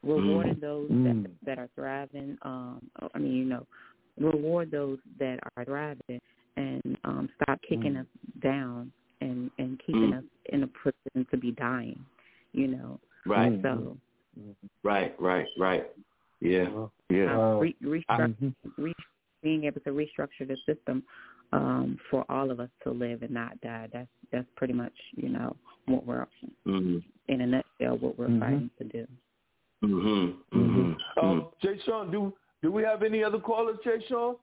rewarding Mm. those Mm. that, that are thriving. Um, I mean, you know, reward those that are thriving, and um, stop kicking Mm. us down and, and keeping Mm. us in a position to be dying, you know. Right. So, Right, right, right. Yeah, yeah. uh, re- restruct- Mm-hmm. re- being able to restructure the system um, for all of us to live and not die. That's that's pretty much, you know, what we're Mm-hmm. in a nutshell what we're Mhm. fighting to do. Mm-hmm. Mm-hmm. Um, Jay Sean, do do we have any other callers, Jay Sean?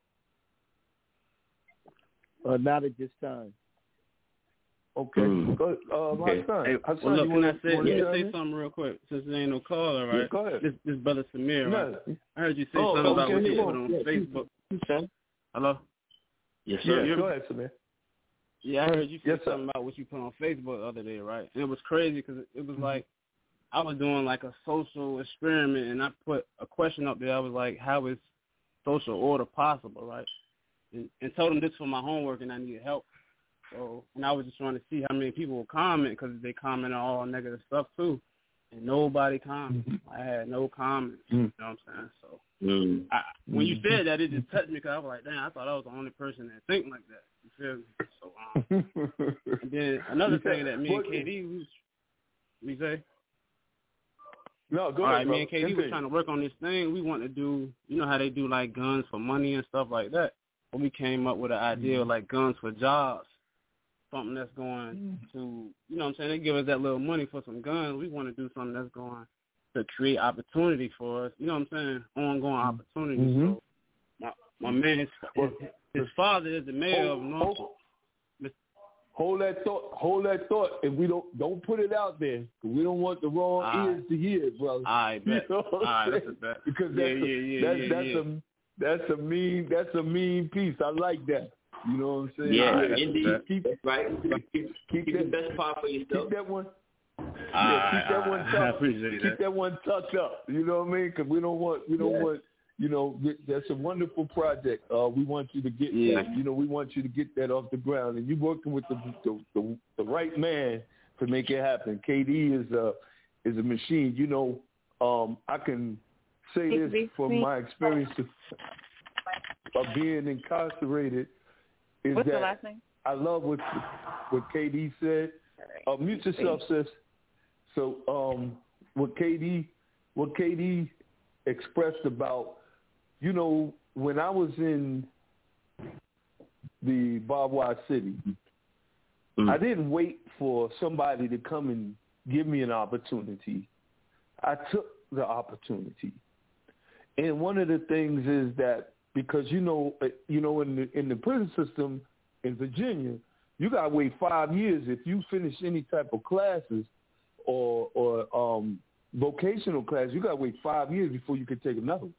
Uh, not at this time. Okay. Mm. Go, uh, Okay. Hassan. Hey, Hassan, well, look, you can I wanna- say, you wanna let me chime say in? something real quick since there ain't no caller, Yeah, right? go ahead. This this brother Samir, right? No. I heard you say Oh, something about okay, what you yeah. put on Yeah. Facebook. Okay. Hello? Yes, Yeah, sir. you're- go ahead, Samir. Yeah, I heard you say Yes, sir. something about what you put on Facebook the other day, right? And it was crazy because it was Mm-hmm. like I was doing like a social experiment, and I put a question up there. I was like, how is social order possible, right? And, and told them this for my homework, and I needed help. So, and I was just trying to see how many people would comment because they comment on all negative stuff too, and nobody commented. I had no comments. Mm-hmm. You know what I'm saying? So, Mm. I, when you said that, it just touched me because I was like, damn, I thought I was the only person that think like that. You feel me? So, um, and then another You said- thing that me and what- K D, we, we say, No, go all ahead, right, me and K D was Continue. trying to work on this thing. We want to do, you know how they do like guns for money and stuff like that. But we came up with an idea of like guns for jobs, something that's going to, you know what I'm saying, they give us that little money for some guns. We want to do something that's going to create opportunity for us, you know what I'm saying, ongoing opportunity. Mhm. So my, my man, his, his, his father is the mayor of Hold, Norfolk. hold, hold that thought. Hold that thought, and we don't don't put it out there. 'Cause we don't want the wrong All ears to hear it, brother. I bet. You know what All right, I'm that's saying? a bet. Because Yeah, that's a, yeah, yeah, that's yeah, that's yeah. a that's a mean that's a mean piece. I like that. You know what I'm saying? Yeah, All right, that's a indeed. bet. Keep, That's right. keep, keep, Keep the that, best part for yourself. keep that one. All Yeah, keep right, that all one right. I tucked. appreciate Keep that. that one tucked up. You know what I mean? Because we don't want we don't Yeah. want you know th- that's a wonderful project. Uh, we want you to get Yeah. you know we want you to get that off the ground, and you're working with the the, the the right man to make it happen. K D is a is a machine. You know, um, I can say this from my experience of, of being incarcerated. Is What's that the last name? I love what what K D said. Uh, mute yourself, sis. So um, what K D what K D expressed about, you know, when I was in the Barbara City, Mm. I didn't wait for somebody to come and give me an opportunity. I took the opportunity. And one of the things is that because you know, uh, you know, in the in the prison system in Virginia, you gotta wait five years if you finish any type of classes or or um, vocational class. You gotta wait five years before you can take another one.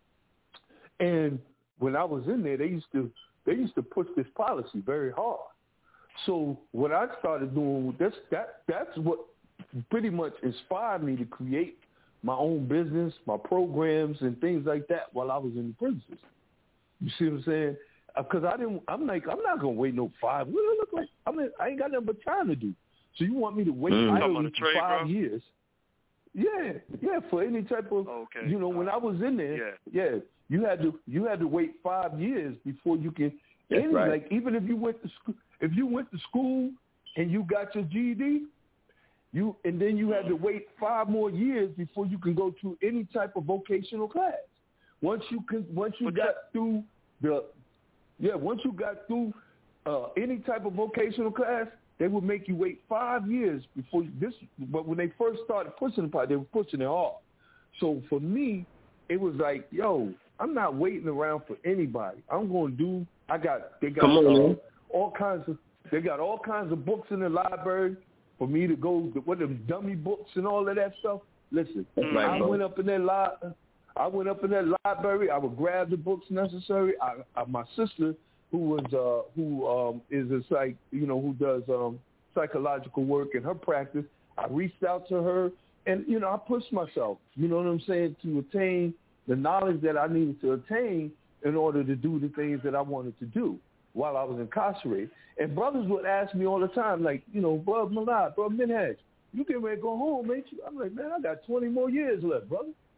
And when I was in there, they used to they used to push this policy very hard. So what I started doing, that's that that's what pretty much inspired me to create my own business, my programs, and things like that while I was in the prison system. You see what I'm saying? Because I didn't. I'm like, I'm not gonna wait no five. What do I look like? I mean, I ain't got nothing but time to do. So you want me to wait Mm. idly on the for trade, five bro? years? Yeah, yeah. For any type of, Okay. you know, when I was in there, Yeah. yeah, you had to you had to wait five years before you can. That's any, right. Like even if you went to school, if you went to school and you got your G E D, you and then you had to wait five more years before you can go to any type of vocational class. Once you can, once you But got through the, yeah, once you got through uh, any type of vocational class, they would make you wait five years before you, this. But when they first started pushing the part, they were pushing it hard. So for me, it was like, yo, I'm not waiting around for anybody. I'm going to do. I got. They got Come on, uh, man. all kinds of. They got all kinds of books in the library for me to go. What them dummy books and all of that stuff. Listen, That's right, I bro. went up in that li- I went up in that library. I would grab the books necessary. I, I, my sister, who was uh, who um, is a psych, you know, who does um, psychological work in her practice. I reached out to her, and you know, I pushed myself. You know what I'm saying, to attain the knowledge that I needed to attain in order to do the things that I wanted to do while I was incarcerated. And brothers would ask me all the time, like, you know, Bro Malad, Bro Minhaj, you getting ready to go home, ain't you? I'm like, man, I got twenty more years left, brother.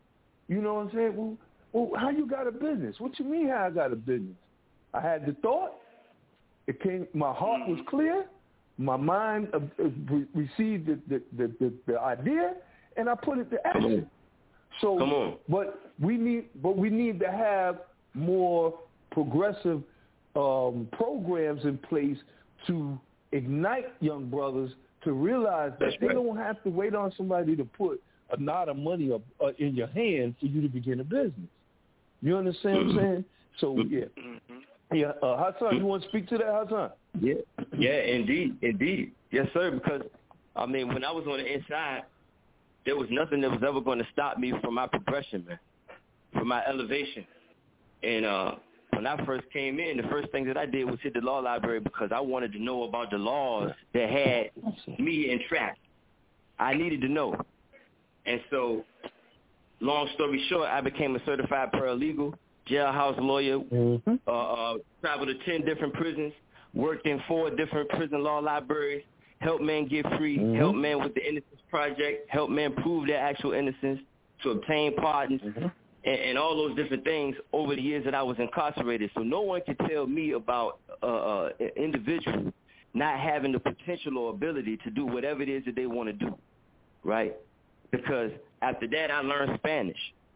You know what I'm saying? Well, well, how you got a business? What you mean how I got a business? I had the thought. It came. My heart was clear. My mind uh, uh, re- received the the, the, the the idea, and I put it to action. So, Come on. but we need, but we need to have more progressive um, programs in place to ignite young brothers to realize that That's they right. don't have to wait on somebody to put a knot of money up, uh, in your hand for you to begin a business. You understand what I'm saying? So, yeah. Yeah, uh, Hassan, you want to speak to that, Hassan? Yeah, yeah, indeed, indeed. Yes, sir, because, I mean, when I was on the inside, there was nothing that was ever going to stop me from my progression, man, from my elevation. And uh, when I first came in, the first thing that I did was hit the law library because I wanted to know about the laws that had me entrapped. I needed to know. And so, long story short, I became a certified paralegal, jailhouse lawyer, mm-hmm. uh, uh, traveled to ten different prisons, worked in four different prison law libraries, helped men get free, mm-hmm. helped men with the Innocence Project, helped men prove their actual innocence, to obtain pardons, mm-hmm. and, and all those different things over the years that I was incarcerated. So no one can tell me about uh, uh, an individual not having the potential or ability to do whatever it is that they want to do, right? Because after that, I learned Spanish.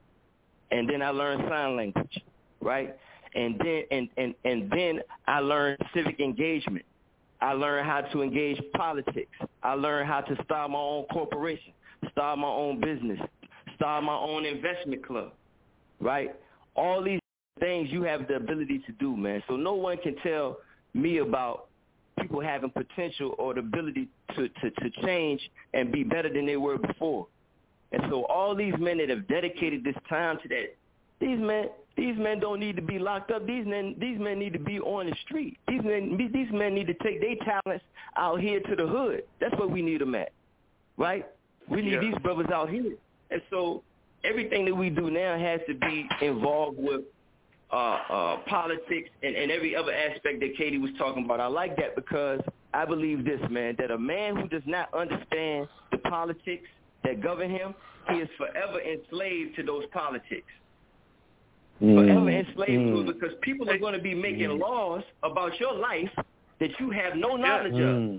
And then I learned sign language, right? And then and, and, and then I learned civic engagement. I learned how to engage politics. I learned how to start my own corporation, start my own business, start my own investment club, right? All these things you have the ability to do, man. So no one can tell me about people having potential or the ability to, to, to change and be better than they were before. And so all these men that have dedicated this time to that, these men, these men don't need to be locked up. These men, these men need to be on the street. These men, these men need to take their talents out here to the hood. That's where we need them at, right? We need yeah. these brothers out here. And so everything that we do now has to be involved with uh, uh, politics and, and every other aspect that Katie was talking about. I like that because I believe this, man, that a man who does not understand the politics that govern him, he is forever enslaved to those politics. Mm. Forever enslaved mm. to it because people are going to be making mm. laws about your life that you have no knowledge mm. of.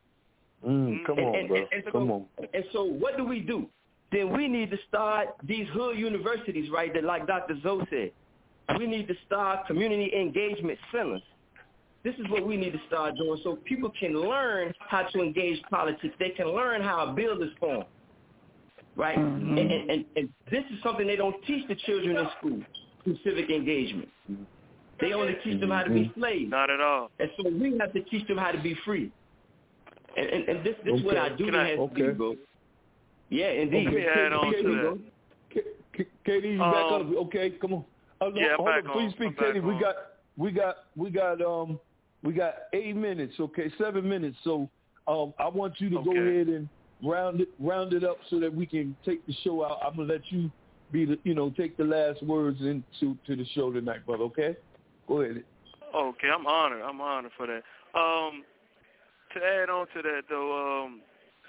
Mm. Come and, on, and, bro. And, and so, Come on. And so what do we do? Then we need to start these hood universities, right, that like Doctor Zoe said. We need to start community engagement centers. This is what we need to start doing so people can learn how to engage politics. They can learn how a bill is formed. Right? Mm-hmm. And, and, and this is something they don't teach the children in school through civic engagement. They only teach them how to be slaves. Not at all. And so we have to teach them how to be free. And, and, and this, this okay. is what I do I, has okay. to go. Yeah, indeed. Okay, add on Katie, to that. Katie, you um, back up. Okay, come on. Uh, yeah, hold back on. Please on. speak, I'm Katie. We on. got, we got, we got, um, we got eight minutes. Okay, seven minutes. So, um, I want you to okay. go ahead and round it, round it up so that we can take the show out. I'm gonna let you be the, you know, take the last words into to the show tonight, brother. Okay, go ahead. Okay, I'm honored. I'm honored for that. Um, to add on to that though, um,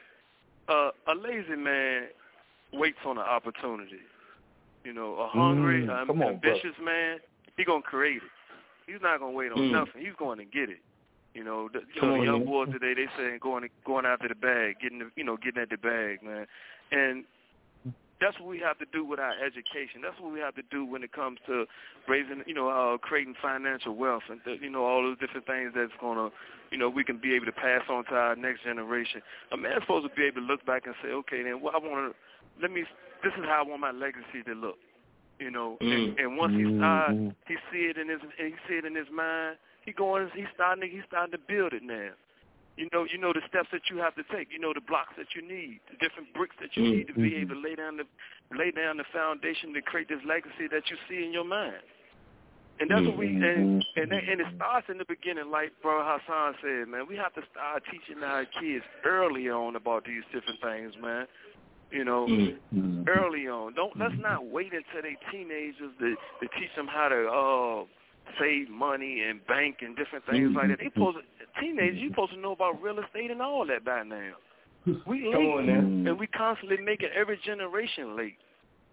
uh, a lazy man waits on an opportunity. You know, a hungry, mm, um, on, ambitious bro. man, he gonna create it. He's not gonna wait on mm. nothing. He's going to get it. You know, the, you Come know, the on, young man. boys today, they saying going going after the bag, getting the, you know, getting at the bag, man. And that's what we have to do with our education. That's what we have to do when it comes to raising, you know, uh, creating financial wealth and, th- you know, all those different things that's going to, you know, we can be able to pass on to our next generation. A man's supposed to be able to look back and say, okay, then what I want to, let me, this is how I want my legacy to look, you know. Mm. And, and once he start, he see it in his, he see it in his mind. He going, he's starting, he's starting to build it now. You know, you know the steps that you have to take. You know the blocks that you need, the different bricks that you mm-hmm. need to be able to lay down the lay down the foundation to create this legacy that you see in your mind. And that's mm-hmm. what we and and, that, and it starts in the beginning, like Bro Hassan said, man. We have to start teaching our kids early on about these different things, man. You know, mm-hmm. early on. Don't let's not wait until they teenagers to to teach them how to uh save money and bank and different things mm-hmm. like that. They supposed to, teenagers, you supposed to know about real estate and all that by now. We late, and we constantly making every generation late.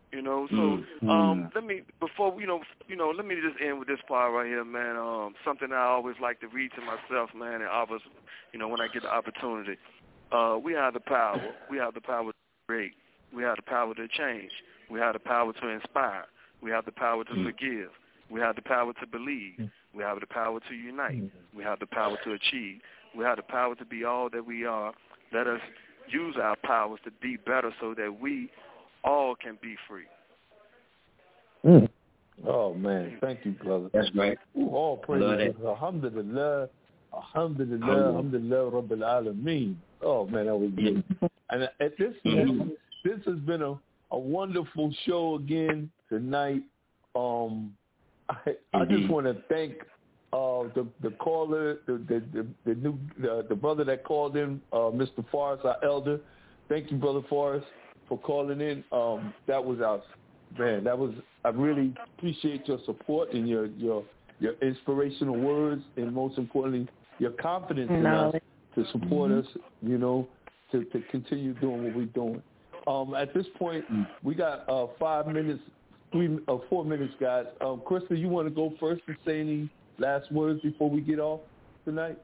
You know, so mm-hmm. um, let me before you know, you know, let me just end with this part right here, man. Um, something I always like to read to myself, man, and others, you know, when I get the opportunity. Uh, we have the power. We have the power to create. We have the power to change. We have the power to inspire. We have the power to mm-hmm. forgive. We have the power to believe. Mm-hmm. We have the power to unite. Mm-hmm. We have the power to achieve. We have the power to be all that we are. Let us use our powers to be better so that we all can be free. Mm. Oh, man. Thank you, brother. That's right. Ooh, all praise. Alhamdulillah. Alhamdulillah. Alhamdulillah. Rabbil Alameen. Oh, man, that was good. And at this mm-hmm. this has been a, a wonderful show again tonight. Um, I, I just want to thank uh, the the caller, the the the, the new the, the brother that called in, uh, Mister Forrest, our elder. Thank you, Brother Forrest, for calling in. Um, that was our man. That was I really appreciate your support and your your your inspirational words, and most importantly, your confidence in no. us to support mm-hmm. us. You know, to, to continue doing what we're doing. Um, at this point, we got uh, five minutes, three or uh, four minutes, guys. Um, Krista, you want to go first and say any last words before we get off tonight?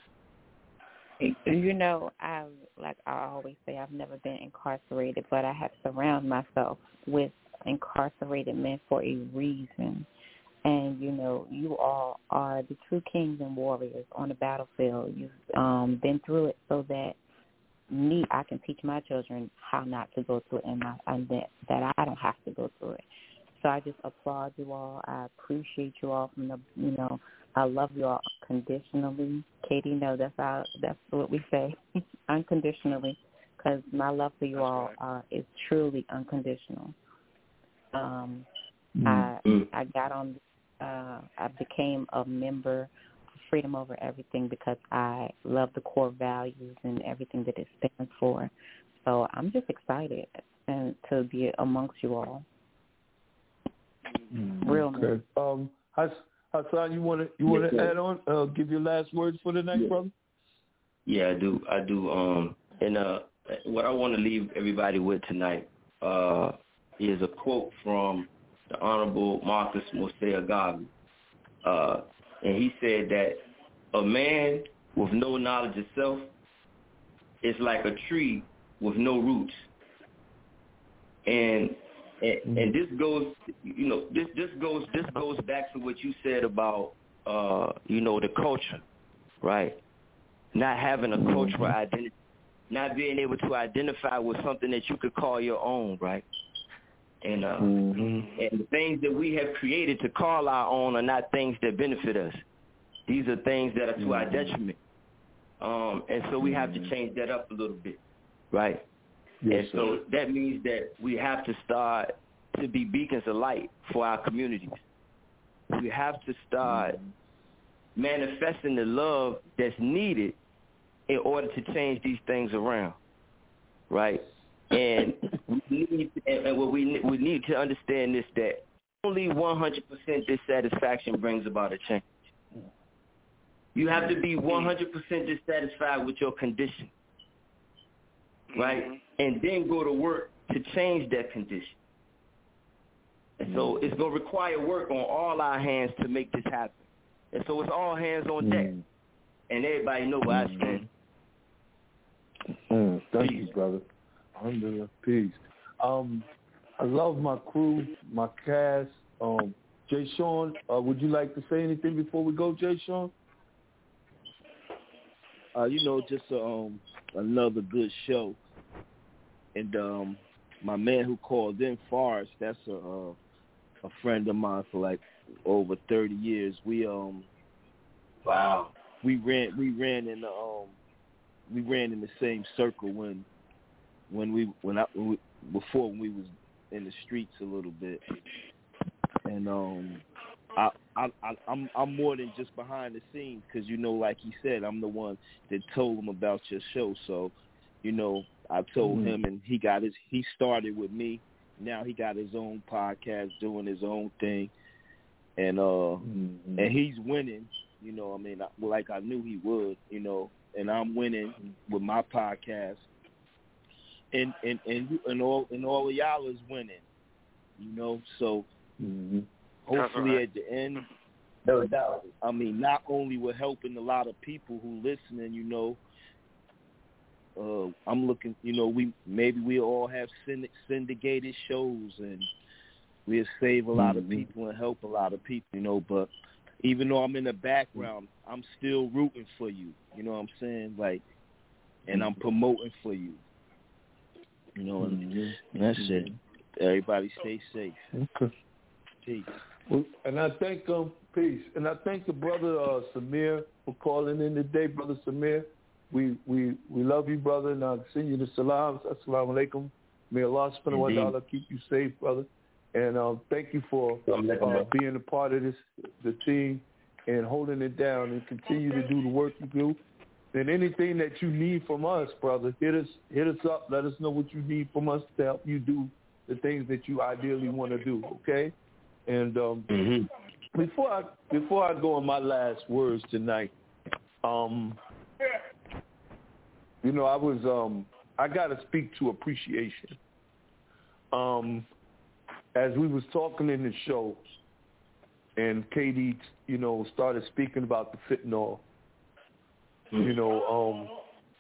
You know, I like I always say, I've never been incarcerated, but I have surrounded myself with incarcerated men for a reason. And, you know, you all are the true kings and warriors on the battlefield. You've um, been through it so that me, I can teach my children how not to go through it and, I, and that, that I don't have to go through it. So I just applaud you all. I appreciate you all from the, you know, I love you all unconditionally. Katie, no, that's how, that's what we say, unconditionally, because my love for you all uh, is truly unconditional. Um, mm-hmm. I I got on, uh, I became a member of Freedom Over Everything because I love the core values and everything that it stands for. So I'm just excited and to be amongst you all. Mm-hmm. Real okay. Um, Hassan, you want to you want to yes, add on? Uh, give your last words for the night, yeah. brother. Yeah, I do. I do. Um, and uh, what I want to leave everybody with tonight uh, is a quote from the Honorable Marcus Mosiah Garvey. Uh, and he said that a man with no knowledge of self is like a tree with no roots. And and, and this goes, you know, this this goes this goes back to what you said about, uh, you know, the culture, right? Not having a cultural identity, not being able to identify with something that you could call your own, right? And uh, mm-hmm. and the things that we have created to call our own are not things that benefit us. These are things that are to mm-hmm. our detriment. Um, and so we have to change that up a little bit, right? Yes, and so sir. That means that we have to start to be beacons of light for our communities. We have to start mm-hmm. manifesting the love that's needed in order to change these things around, right? And we need, and what we we need to understand is that only one hundred percent dissatisfaction brings about a change. You have to be one hundred percent dissatisfied with your condition, right? Mm-hmm. And then go to work to change that condition. And so it's going to require work on all our hands to make this happen. And so it's all hands on deck. Mm-hmm. And everybody know where I stand. Mm, thank Peace. you, brother. Alhamdulillah. Peace. Um, I love my crew, my cast. Um, Jay Sean, uh, would you like to say anything before we go, Jay Sean? Uh, you know, just um, another good show. And um, my man who called in, Forrest, that's a, a a friend of mine for like over thirty years. We um, wow, we ran we ran in the um, we ran in the same circle when when we when I when we, before when we was in the streets a little bit. And um, I I, I I'm I'm more than just behind the scenes because, you know, like he said, I'm the one that told him about your show. So, you know, I told mm-hmm. him, and he got his he started with me. Now he got his own podcast, doing his own thing, and uh, mm-hmm. and he's winning. You know, I mean, like I knew he would. You know, and I'm winning with my podcast, and and and and all and all of y'all is winning. you know. So mm-hmm. hopefully right. at the end, no doubt. I mean, not only we're helping a lot of people who listening, you know. Uh, I'm looking, you know, we maybe we all have synd- syndicated shows and we'll save a lot mm-hmm. of people and help a lot of people, you know. But even though I'm in the background, I'm still rooting for you. You know what I'm saying? Like, and I'm promoting for you. You know, and mm-hmm. that's it. Everybody stay safe. Okay. Peace. Well, and I thank um peace, and I thank the brother uh, Samir for calling in today, brother Samir. We we we love you, brother, and I send you the salams. Assalamu alaikum. May Allah subhanahu wa ta'ala keep you safe, brother. And uh, thank you for uh, being a part of this, the team, and holding it down and continue to do the work you do. And anything that you need from us, brother, hit us hit us up. Let us know what you need from us to help you do the things that you ideally want to do, okay? And um, mm-hmm. before I before I go on my last words tonight, um, you know, I was um, I got to speak to appreciation. Um, as we was talking in the show, and K D, you know, started speaking about the fentanyl. You know,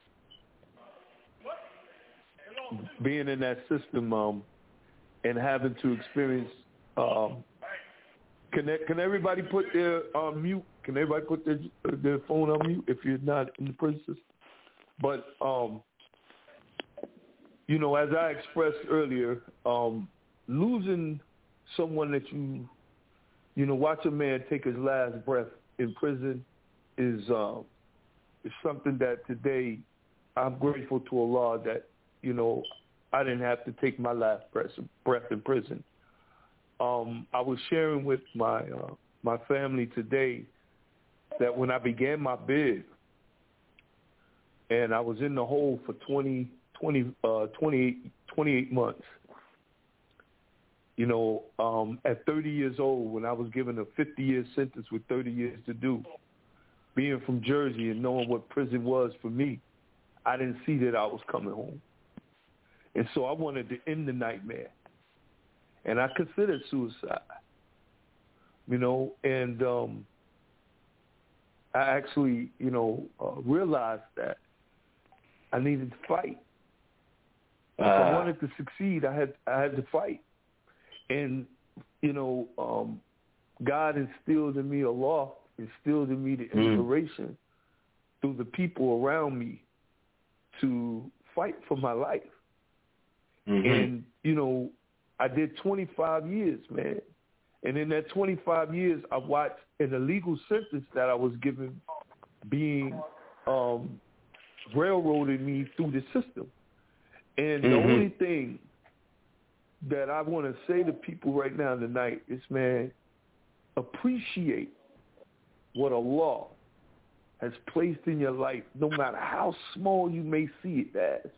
um, being in that system um, and having to experience. Um, can that, can everybody put their on mute? Can everybody put their their phone on mute if you're not in the prison system? But um, you know, as I expressed earlier, um, losing someone that you you know watch a man take his last breath in prison is. Uh, It's something that today I'm grateful to Allah that, you know, I didn't have to take my last breath in prison. Um, I was sharing with my uh, my family today that when I began my bid and I was in the hole for twenty, twenty, uh, twenty-eight, twenty-eight months, you know, um, at thirty years old when I was given a fifty-year sentence with thirty years to do, being from Jersey and knowing what prison was for me, I didn't see that I was coming home. And so I wanted to end the nightmare. And I considered suicide, you know, and um, I actually, you know, uh, realized that I needed to fight. Uh, if I wanted to succeed, I had I had to fight. And, you know, um, God instilled in me a law, instilled in me the inspiration mm. through the people around me to fight for my life. Mm-hmm. And, you know, I did twenty-five years, man. And in that twenty-five years, I watched an illegal sentence that I was given being um, railroaded me through the system. And mm-hmm. the only thing that I want to say to people right now tonight is, man, appreciate what Allah has placed in your life, no matter how small you may see it as.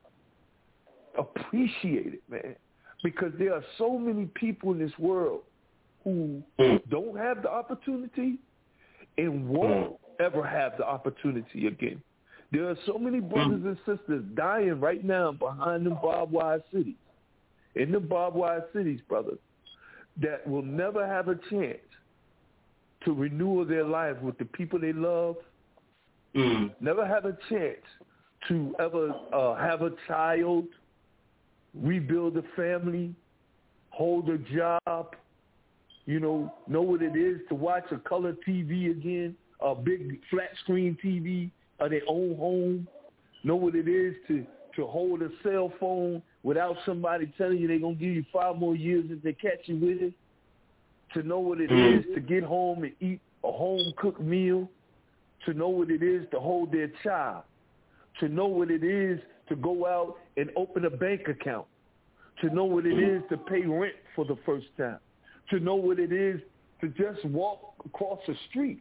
Appreciate it, man. Because there are so many people in this world who don't have the opportunity and won't ever have the opportunity again. There are so many brothers and sisters dying right now behind them barbed wire cities, in the barbed wire cities, brother, that will never have a chance to renew their life with the people they love, mm. never have a chance to ever uh, have a child, rebuild a family, hold a job, you know, know what it is to watch a color T V again, a big flat screen T V of their own home, know what it is to, to hold a cell phone without somebody telling you they're going to give you five more years if they catch you with it, to know what it mm. is to get home and eat a home-cooked meal, to know what it is to hold their child, to know what it is to go out and open a bank account, to know what it is to pay rent for the first time, to know what it is to just walk across the street.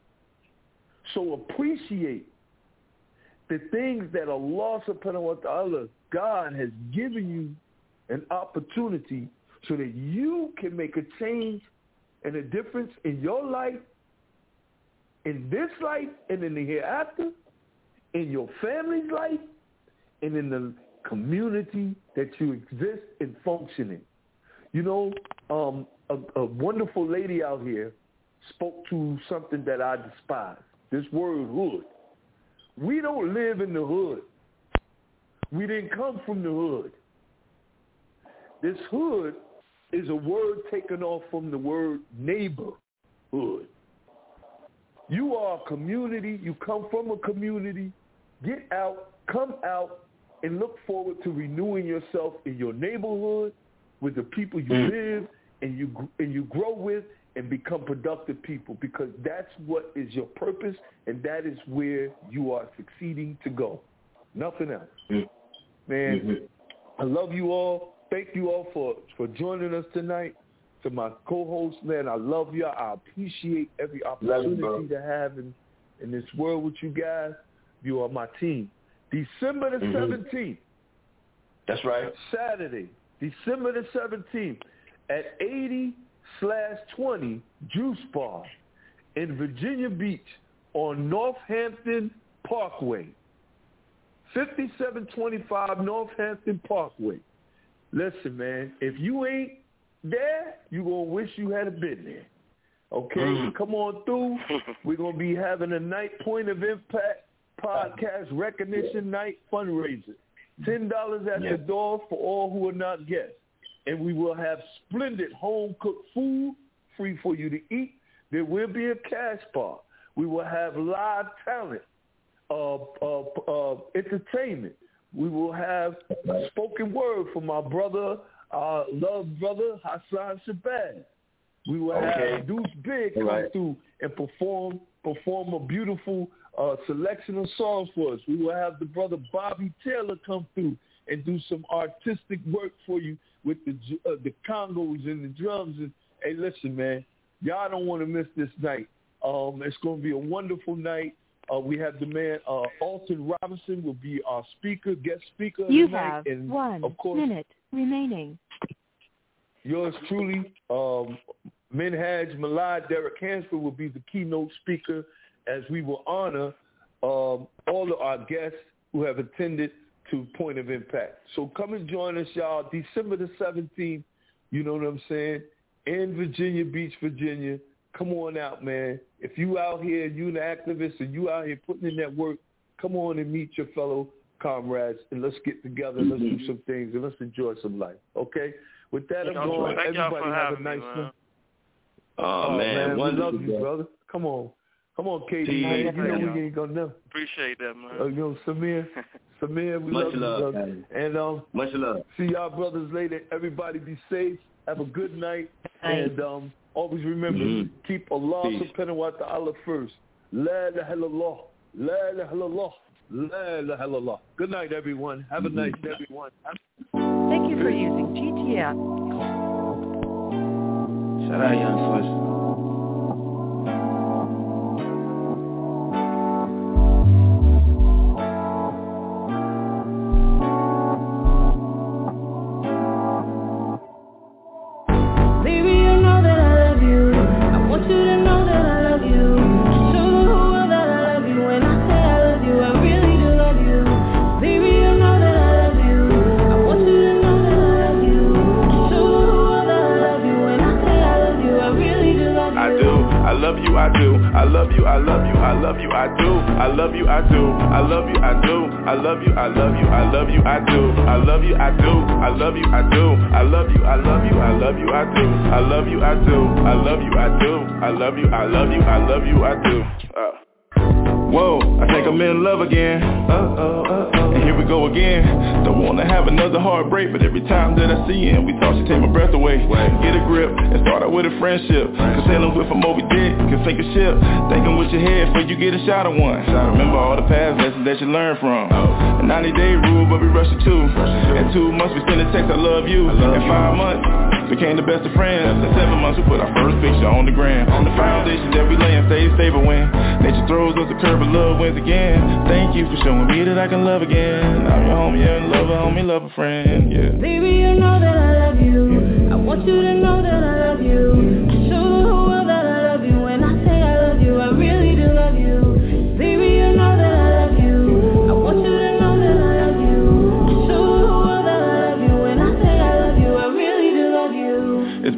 So appreciate the things that Allah subhanahu wa ta'ala, God, has given you an opportunity so that you can make a change and a difference in your life, in this life and in the hereafter, in your family's life, and in the community that you exist and function in. You know, um, a, a wonderful lady out here spoke to something that I despise. This word hood. We don't live in the hood. We didn't come from the hood. This hood is a word taken off from the word neighborhood. You are a community. You come from a community. Get out, come out, and look forward to renewing yourself in your neighborhood with the people you live and you and you grow with and become productive people, because that's what is your purpose and that is where you are succeeding to go. Nothing else. Mm-hmm. Man, mm-hmm. I love you all. Thank you all for, for joining us tonight. To my co-host, man, I love you. I appreciate every opportunity you, to have in, in this world with you guys. You are my team. December the mm-hmm. seventeenth. That's right. Saturday, December the seventeenth at eighty slash twenty Juice Bar in Virginia Beach on Northampton Parkway. fifty-seven twenty-five Northampton Parkway. Listen, man, if you ain't there, you're going to wish you had been there. Okay? Mm. Come on through. We're going to be having a night Point of Impact podcast recognition night fundraiser. ten dollars at yeah. the door for all who are not guests. And we will have splendid home-cooked food free for you to eat. There will be a cash bar. We will have live talent, uh, uh, uh, entertainment. We will have spoken word from our brother, our loved brother, Hassan Shabazz. We will okay. have Deuce Big come right. through and perform perform a beautiful uh, selection of songs for us. We will have the brother Bobby Taylor come through and do some artistic work for you with the uh, the congos and the drums. And hey, listen, man, y'all don't want to miss this night. Um, it's going to be a wonderful night. Uh, we have the man uh, Alton Robinson will be our speaker, guest speaker. You tonight. have and one of course, minute remaining. Yours truly, um, Minhaj Malad Derek Hansford will be the keynote speaker as we will honor um, all of our guests who have attended to Point of Impact. So come and join us, y'all, December the seventeenth, you know what I'm saying, in Virginia Beach, Virginia. Come on out, man. If you out here, you an activist, and you out here putting in that work, come on and meet your fellow comrades, and let's get together, mm-hmm. let's do some things, and let's enjoy some life, okay? With that, I'm going. Everybody have a nice one. Oh, oh, man. man. We love you, brother. Come on. Come on, Katie. Man. You know we ain't going to know. Appreciate that, man. Uh, you know, Samir. Samir, we Much love, love you, brother. And um, Much love. See y'all brothers later. Everybody be safe. Have a good night. And um, always remember, mm-hmm. keep Allah subhanahu wa ta'ala first. La ilaha illallah. La ilaha illallah. La ilaha illallah. Good night, everyone. Have a mm-hmm. nice day, everyone. Thank you for using G T F. Shout out, Young Swiss. I do. I love you, I love you, I love you, I do. I love you, I do. I love you, I do. I love you, I love you, I love you, I do. I love you, I do. I love you, I do. I love you, I love you, I love you, I do. I love you, I do. I love you, I do. I love you, I love you, I love you, I do. Uh. Whoa, I think I'm in love again. Uh-oh, uh-oh. And here we go again. Don't wanna have another heartbreak, but every time that I see him, we talk, she take my breath away. Get a grip and start out with a friendship. Cause sailing with a Moby Dick can sink a ship. Thinking with your head before you get a shot of one. Remember all the past lessons that you learned from. A ninety day rule, but we rush it too. In two months we send a text, I love you. In five months became the best of friends. In seven months we put our first picture on the gram. The foundation that we lay and stay stable when nature throws us a curve. Love wins again. Thank you for showing me that I can love again. I'm your homie and lover, homie, lover, friend, yeah. Baby, you know that I love you. I want you to know that I love you. Show the whole world that I love you. When I say I love you, I really do love you. Baby, you know that I love you. I want you to know that I love you. Show the whole world that I love you. When I say I love you, I really do love you.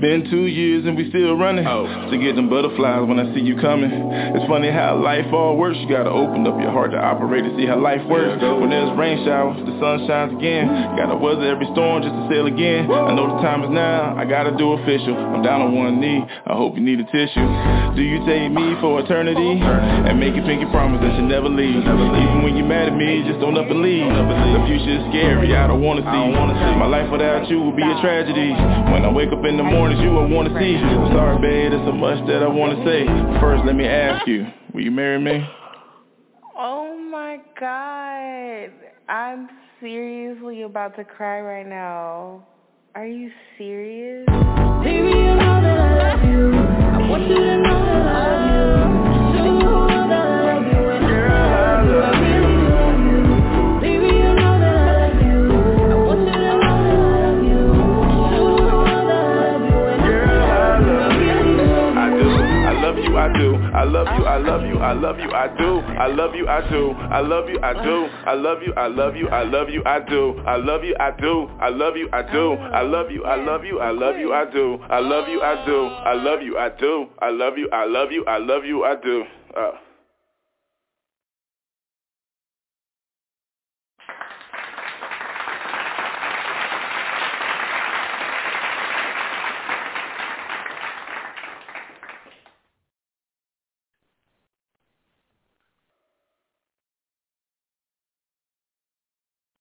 been two years and we still running. Oh. To get them butterflies when I see you coming. It's funny how life all works. You gotta open up your heart to operate to see how life works. When there's rain showers, the sun shines again. Gotta weather every storm just to sail again. I know the time is now, I gotta do official. I'm down on one knee, I hope you need a tissue. Do you take me for eternity? And make a pinky promise that you never leave. Even when you're mad at me, just don't up and leave. The future is scary, I don't wanna see. My life without you will be a tragedy. When I wake up in the mornings, you I wanna see. I'm sorry, babe, there's so much that I wanna say. First, let me ask you, will you marry me? Oh my God, I'm seriously about to cry right now. Are you serious? Baby, you know that I love you. I want you to know that I love you. Show the whole world that I love you. And girl, I love you. I really love you. Baby, you know that I love you. I want you to know that I love you. Show the whole world that I love you. And girl, I love you. I really love you. I do. I love you. I do. I love you. I love you. I love you. I do. I love you. I do. I love you. I do. I love you. I love you. I love you. I do. I love you. I do. I love you. I do. I love you. I love you. I love you. I do. I love you. I do. I love you. I do. I love you. I love you. I love you. I do. Uh.